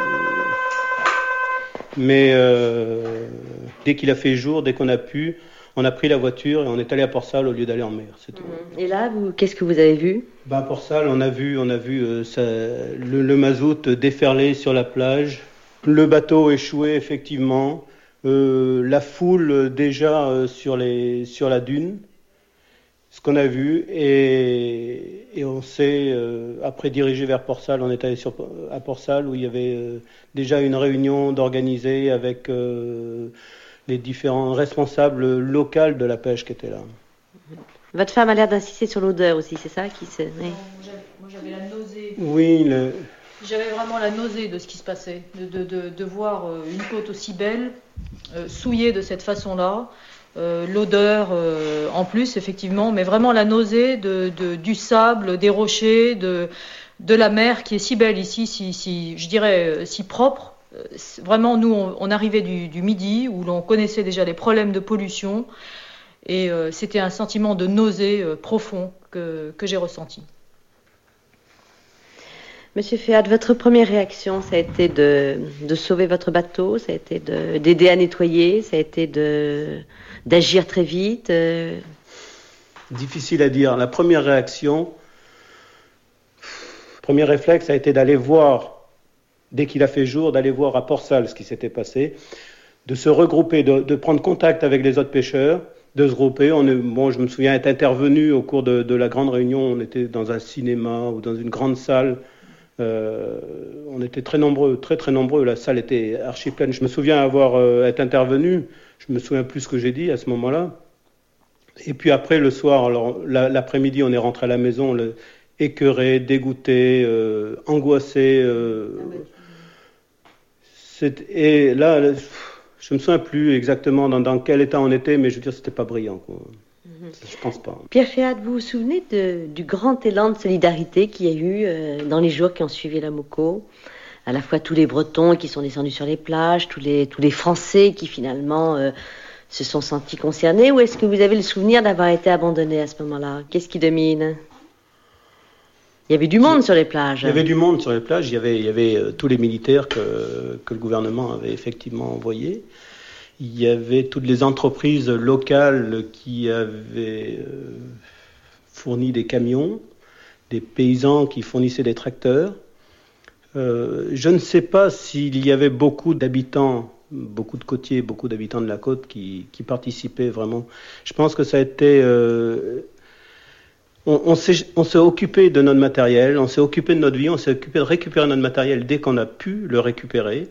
mais euh, dès qu'il a fait jour, dès qu'on a pu, on a pris la voiture et on est allé à Port-Salle au lieu d'aller en mer. C'est tout. Et là, vous, qu'est-ce que vous avez vu? Bah, à Port-Salle, on a vu, on a vu euh, ça, le, le mazout déferler sur la plage, le bateau échoué effectivement, euh, la foule déjà euh, sur, les, sur la dune, ce qu'on a vu, et, et on s'est euh, après dirigé vers Port-Salle. On est allé sur, à Port-Salle où il y avait euh, déjà une réunion d'organiser avec euh, les différents responsables locaux de la pêche qui étaient là. Votre femme a l'air d'insister sur l'odeur aussi, c'est ça qui se... Oui. Moi j'avais la nausée. Oui, le... J'avais vraiment la nausée de ce qui se passait, de, de, de, de voir une côte aussi belle, euh, souillée de cette façon-là. Euh, l'odeur euh, en plus effectivement, mais vraiment la nausée de, de, du sable, des rochers, de, de la mer qui est si belle ici, si, si, je dirais si propre. Euh, vraiment nous on, on arrivait du, du Midi où l'on connaissait déjà les problèmes de pollution et euh, c'était un sentiment de nausée euh, profond que, que j'ai ressenti. Monsieur Féat, votre première réaction, ça a été de, de sauver votre bateau, ça a été de, d'aider à nettoyer, ça a été de, d'agir très vite euh... Difficile à dire. La première réaction, le premier réflexe a été d'aller voir, dès qu'il a fait jour, d'aller voir à Port-Salle ce qui s'était passé, de se regrouper, de, de prendre contact avec les autres pêcheurs, de se grouper. On est, bon, je me souviens être intervenu au cours de, de la grande réunion, on était dans un cinéma ou dans une grande salle. Euh, on était très nombreux, très très nombreux. La salle était archi pleine. Je me souviens avoir euh, été intervenu. Je me souviens plus ce que j'ai dit à ce moment-là. Et puis après le soir, alors la, l'après-midi, on est rentré à la maison, le, écœuré, dégoûté, euh, angoissé. Euh, et là, je me souviens plus exactement dans, dans quel état on était, mais je veux dire, c'était pas brillant, quoi. Je pense pas. Pierre Féat, vous vous souvenez de, du grand élan de solidarité qu'il y a eu euh, dans les jours qui ont suivi la Moko? À la fois tous les Bretons qui sont descendus sur les plages, tous les, tous les Français qui finalement euh, se sont sentis concernés, ou est-ce que vous avez le souvenir d'avoir été abandonnés à ce moment-là? Qu'est-ce qui domine? Il y avait du monde sur les plages. Il y avait du monde sur les plages, il y avait, il y avait euh, tous les militaires que, que le gouvernement avait effectivement envoyés. Il y avait toutes les entreprises locales qui avaient euh, fourni des camions, des paysans qui fournissaient des tracteurs. Euh, je ne sais pas s'il y avait beaucoup d'habitants, beaucoup de côtiers, beaucoup d'habitants de la côte qui, qui participaient vraiment. Je pense que ça a été... Euh, on, on, s'est, on s'est occupé de notre matériel, on s'est occupé de notre vie, on s'est occupé de récupérer notre matériel dès qu'on a pu le récupérer.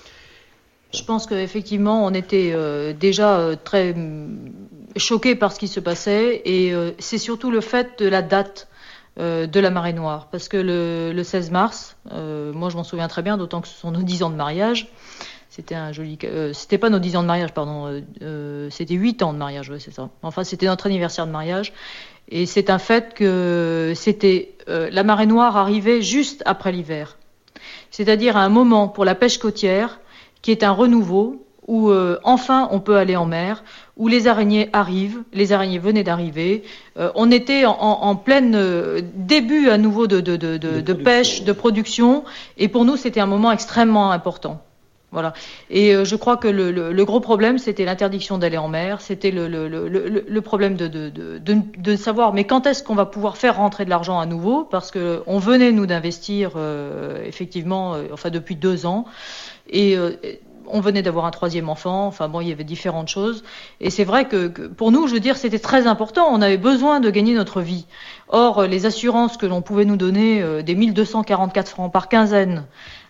Je pense qu'effectivement, on était euh, déjà euh, très euh, choqués par ce qui se passait et euh, c'est surtout le fait de la date euh, de la marée noire. Parce que le, le seize mars, euh, moi je m'en souviens très bien, d'autant que ce sont nos dix ans de mariage. C'était un joli... Euh, c'était pas nos dix ans de mariage, pardon. Euh, euh, c'était huit ans de mariage, ouais, c'est ça. Enfin, c'était notre anniversaire de mariage. Et c'est un fait que c'était... Euh, la marée noire arrivait juste après l'hiver. C'est-à-dire à un moment pour la pêche côtière qui est un renouveau, où euh, enfin on peut aller en mer, où les araignées arrivent, les araignées venaient d'arriver. Euh, on était en, en, en plein euh, début à nouveau de, de, de, de, de pêche, de production, et pour nous c'était un moment extrêmement important. Voilà. Et euh, je crois que le, le, le gros problème, c'était l'interdiction d'aller en mer, c'était le, le, le, le, le problème de, de, de, de, de savoir mais quand est-ce qu'on va pouvoir faire rentrer de l'argent à nouveau, parce qu'on venait nous d'investir euh, effectivement, euh, enfin depuis deux ans, et euh, on venait d'avoir un troisième enfant, enfin bon, il y avait différentes choses. Et c'est vrai que, que pour nous, je veux dire, c'était très important. On avait besoin de gagner notre vie. Or, les assurances que l'on pouvait nous donner, euh, des mille deux cent quarante-quatre francs par quinzaine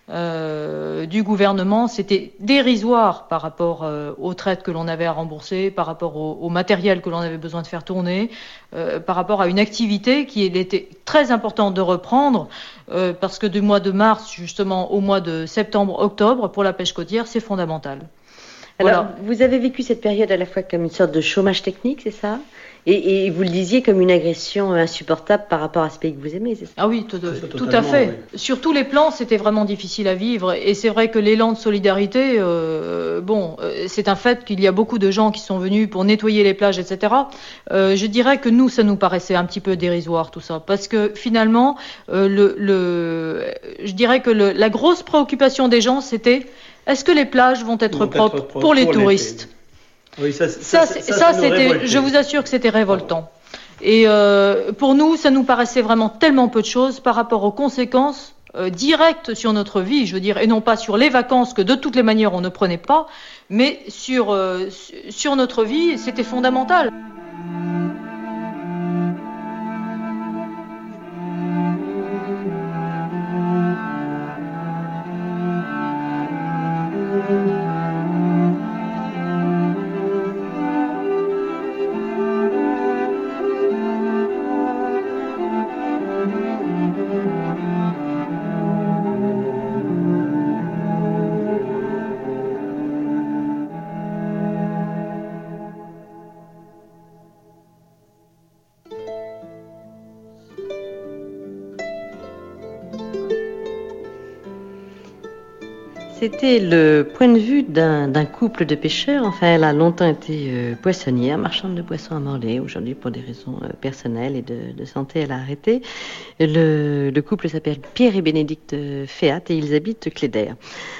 euh, du gouvernement, c'était dérisoire par rapport euh, aux traites que l'on avait à rembourser, par rapport au, au matériel que l'on avait besoin de faire tourner, euh, par rapport à une activité qui était très importante de reprendre, euh, parce que du mois de mars justement au mois de septembre, octobre, pour la pêche côtière, c'est fondamental. Alors, Voilà. Vous avez vécu cette période à la fois comme une sorte de chômage technique, c'est ça? Et, et vous le disiez comme une agression insupportable par rapport à ce pays que vous aimez, c'est ça? Ah oui, tout, tout à fait. Oui. Sur tous les plans, c'était vraiment difficile à vivre. Et c'est vrai que l'élan de solidarité, euh, bon, euh, c'est un fait qu'il y a beaucoup de gens qui sont venus pour nettoyer les plages, et cetera. Euh, je dirais que nous, ça nous paraissait un petit peu dérisoire tout ça, parce que finalement, euh, le, le, je dirais que le, la grosse préoccupation des gens, c'était est-ce que les plages vont être, vont propres, être propres pour les pour touristes? Oui, ça, ça, ça, ça, ça c'était, je vous assure que c'était révoltant. Et euh, pour nous, ça nous paraissait vraiment tellement peu de choses par rapport aux conséquences euh, directes sur notre vie, je veux dire, et non pas sur les vacances que de toutes les manières on ne prenait pas, mais sur, euh, sur notre vie, c'était fondamental. C'était le point de vue d'un, d'un couple de pêcheurs. Enfin, elle a longtemps été euh, poissonnière, marchande de poissons à Morlaix. Aujourd'hui, pour des raisons euh, personnelles et de, de santé, elle a arrêté. Le, le couple s'appelle Pierre et Bénédicte Féat et ils habitent Cléder.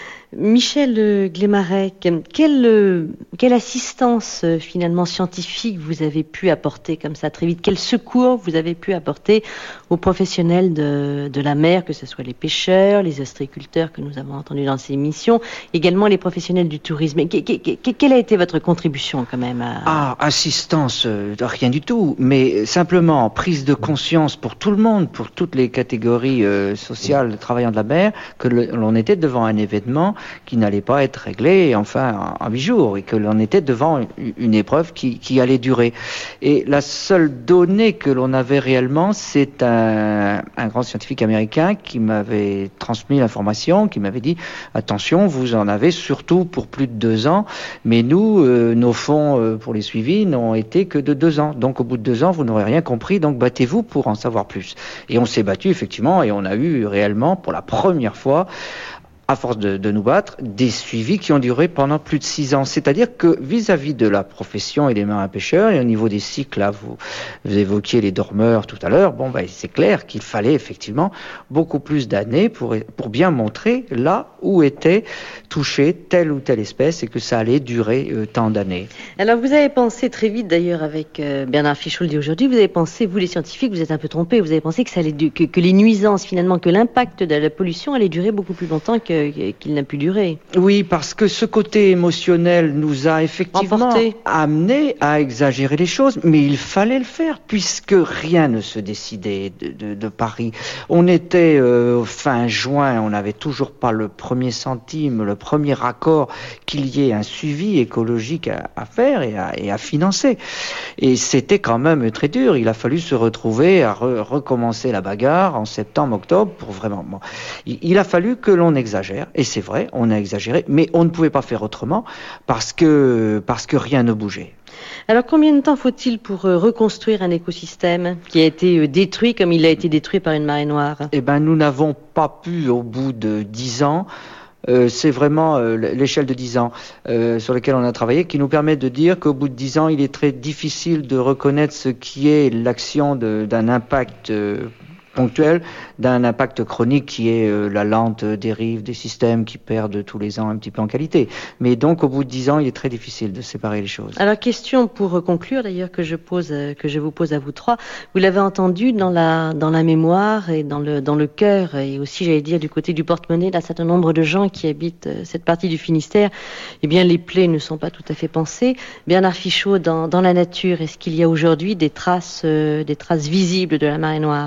Michel Glémarec, quelle, quelle assistance finalement scientifique vous avez pu apporter comme ça très vite? Quel secours vous avez pu apporter aux professionnels de, de la mer, que ce soit les pêcheurs, les ostréiculteurs que nous avons entendus dans ces émissions, également les professionnels du tourisme? Que, que, que, quelle a été votre contribution quand même à... Ah, assistance, euh, rien du tout, mais simplement prise de conscience pour tout le monde, pour toutes les catégories euh, sociales travaillant de la mer, que le, l'on était devant un événement qui n'allait pas être réglé enfin en huit jours et que l'on était devant une, une épreuve qui, qui allait durer. Et la seule donnée que l'on avait réellement, c'est un, un grand scientifique américain qui m'avait transmis l'information, qui m'avait dit attention, vous en avez surtout pour plus de deux ans, mais nous, euh, nos fonds euh, pour les suivis n'ont été que de deux ans. Donc au bout de deux ans, vous n'aurez rien compris, donc battez-vous pour en savoir plus. Et on s'est battu effectivement et on a eu réellement pour la première fois, à force de, de nous battre, des suivis qui ont duré pendant plus de six ans. C'est-à-dire que vis-à-vis de la profession et des marins-pêcheurs, et au niveau des cycles, là, vous, vous évoquiez les dormeurs tout à l'heure, bon, ben, c'est clair qu'il fallait effectivement beaucoup plus d'années pour, pour bien montrer là où était touchée telle ou telle espèce et que ça allait durer euh, tant d'années. Alors vous avez pensé très vite d'ailleurs avec euh, Bernard Fichot le dit aujourd'hui, vous avez pensé, vous les scientifiques, vous êtes un peu trompés, vous avez pensé que, ça allait du, que, que les nuisances finalement, que l'impact de la pollution allait durer beaucoup plus longtemps que qu'il n'a pu durer. Oui, parce que ce côté émotionnel nous a effectivement Emporté. amené à exagérer les choses, mais il fallait le faire puisque rien ne se décidait de, de, de Paris. On était euh, fin juin, on n'avait toujours pas le premier centime, le premier accord qu'il y ait un suivi écologique à, à faire et à, et à financer. Et c'était quand même très dur. Il a fallu se retrouver à re, recommencer la bagarre en septembre, octobre pour vraiment... Bon, il, il a fallu que l'on exagère. Et c'est vrai, on a exagéré, mais on ne pouvait pas faire autrement parce que, parce que rien ne bougeait. Alors combien de temps faut-il pour euh, reconstruire un écosystème qui a été euh, détruit comme il a été détruit par une marée noire? Eh bien, nous n'avons pas pu au bout de dix ans. Euh, c'est vraiment euh, l'échelle de dix ans euh, sur laquelle on a travaillé qui nous permet de dire qu'au bout de dix ans, il est très difficile de reconnaître ce qui est l'action de, d'un impact euh, ponctuel, d'un impact chronique qui est euh, la lente dérive des systèmes qui perdent tous les ans un petit peu en qualité. Mais donc, au bout de dix ans, il est très difficile de séparer les choses. Alors, question pour conclure, d'ailleurs, que je pose, que je vous pose à vous trois. Vous l'avez entendu dans la, dans la mémoire et dans le, dans le cœur, et aussi, j'allais dire, du côté du porte-monnaie, d'un certain nombre de gens qui habitent cette partie du Finistère. Eh bien, les plaies ne sont pas tout à fait pensées. Bernard Fichot, dans, dans la nature, est-ce qu'il y a aujourd'hui des traces, euh, des traces visibles de la marée noire ?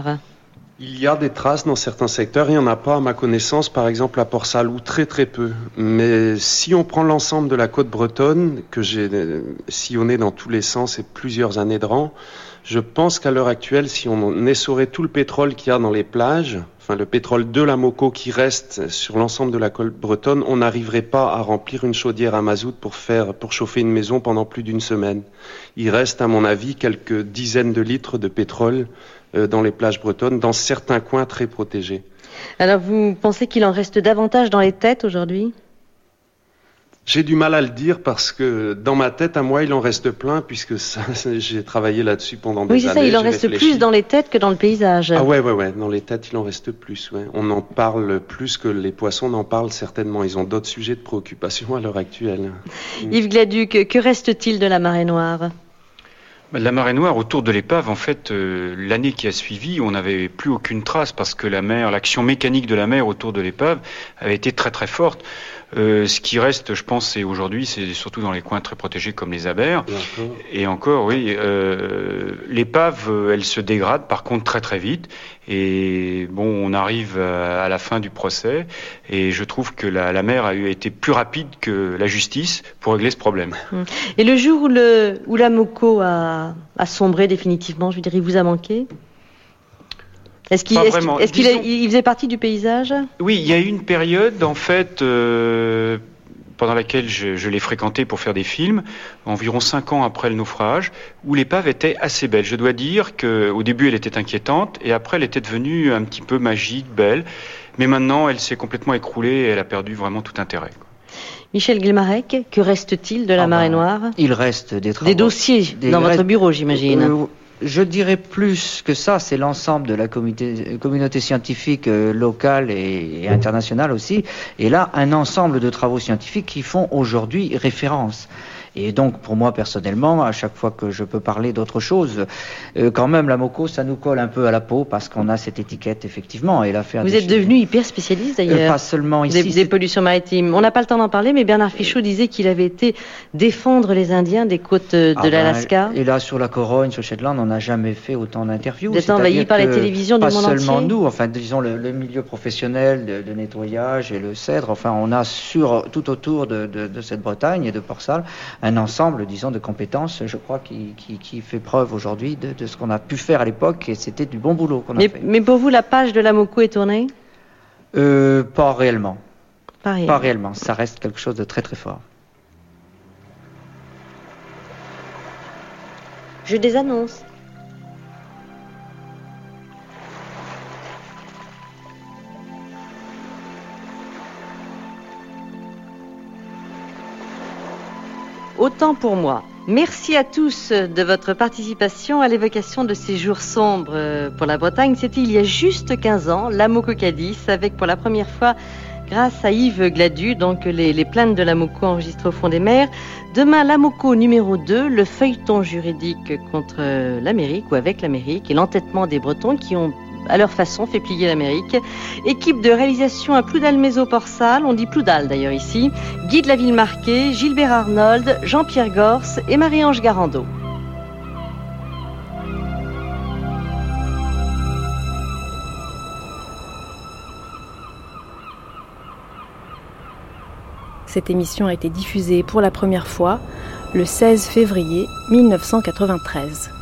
Il y a des traces dans certains secteurs, il n'y en a pas à ma connaissance, par exemple à Port-Salle, ou très très peu. Mais si on prend l'ensemble de la côte bretonne, que j'ai sillonné dans tous les sens et plusieurs années de rang, je pense qu'à l'heure actuelle, si on essorait tout le pétrole qu'il y a dans les plages, enfin le pétrole de la Moco qui reste sur l'ensemble de la côte bretonne, on n'arriverait pas à remplir une chaudière à mazout pour faire, pour chauffer une maison pendant plus d'une semaine. Il reste, à mon avis, quelques dizaines de litres de pétrole dans les plages bretonnes, dans certains coins très protégés. Alors vous pensez qu'il en reste davantage dans les têtes aujourd'hui ? J'ai du mal à le dire parce que dans ma tête, à moi, il en reste plein puisque ça, j'ai travaillé là-dessus pendant des années. Oui, c'est années, ça, il en reste réfléchi. Plus dans les têtes que dans le paysage. Ah ouais, ouais, ouais, dans les têtes, il en reste plus, ouais. On en parle plus que les poissons n'en parlent certainement. Ils ont d'autres sujets de préoccupation à l'heure actuelle. Yves Gladuc, que reste-t-il de la marée noire ? La marée noire autour de l'épave, en fait, euh, l'année qui a suivi, on n'avait plus aucune trace parce que la mer, l'action mécanique de la mer autour de l'épave avait été très très forte. Euh, ce qui reste, je pense, c'est aujourd'hui, c'est surtout dans les coins très protégés comme les abers. D'accord. Et encore, oui, euh, l'épave, elle se dégrade par contre très très vite. Et bon, on arrive à la fin du procès et je trouve que la, la mer a eu, été plus rapide que la justice pour régler ce problème. Et le jour où, le, où la Moco a, a sombré définitivement, je veux dire, il vous a manqué ? Est-ce qu'il, est-ce qu'il, est-ce qu'il Disons... il faisait partie du paysage ? Oui, il y a eu une période, en fait, euh, pendant laquelle je, je l'ai fréquenté pour faire des films, environ cinq ans après le naufrage, où l'épave était assez belle. Je dois dire qu'au début, elle était inquiétante, et après, elle était devenue un petit peu magique, belle. Mais maintenant, elle s'est complètement écroulée, et elle a perdu vraiment tout intérêt, quoi. Michel Guilmarec, que reste-t-il de la ah marée ben, noire ? Il reste des travaux. Des dossiers des dans reste... votre bureau, j'imagine. Euh, Je dirais plus que ça, c'est l'ensemble de la communauté, communauté scientifique euh, locale et, et internationale aussi. Et là, un ensemble de travaux scientifiques qui font aujourd'hui référence. Et donc, pour moi, personnellement, à chaque fois que je peux parler d'autre chose, euh, quand même, la Moco, ça nous colle un peu à la peau parce qu'on a cette étiquette, effectivement. Et l'affaire Vous êtes devenu hyper spécialiste, d'ailleurs. Euh, pas seulement ici. Des, des pollutions maritimes. On n'a pas le temps d'en parler, mais Bernard Fichot disait qu'il avait été défendre les Indiens des côtes de ah l'Alaska. Ben, et là, sur la Corogne, sur Shetland, on n'a jamais fait autant d'interviews. Vous êtes envahi par les télévisions du monde entier. Pas seulement nous, enfin, disons, le, le milieu professionnel de, de nettoyage et le Cèdre. Enfin, on a sur, tout autour de, de, de cette Bretagne et de Port-Salle, un ensemble, disons, de compétences, je crois, qui, qui, qui fait preuve aujourd'hui de, de ce qu'on a pu faire à l'époque, et c'était du bon boulot qu'on a mais, fait. Mais pour vous, la page de la Moco est tournée ? euh, Pas réellement. Pas réellement. Pas réellement. Ça reste quelque chose de très très fort. Je des annonces. Autant pour moi. Merci à tous de votre participation à l'évocation de ces jours sombres pour la Bretagne. C'était il y a juste quinze ans, la Moco Cadiz, avec pour la première fois, grâce à Yves Gladuc, donc les, les plaintes de la Moco enregistrées au fond des mers. Demain, la Moco numéro deux, le feuilleton juridique contre l'Amérique ou avec l'Amérique et l'entêtement des Bretons qui ont à leur façon fait plier l'Amérique. Équipe de réalisation à Ploudal-Mézo-Port-Salle, on dit Ploudal d'ailleurs ici, Guy de la Ville-Marquet, Gilbert Arnold, Jean-Pierre Gors et Marie-Ange Garando. Cette émission a été diffusée pour la première fois le seize février mille neuf cent quatre-vingt-treize.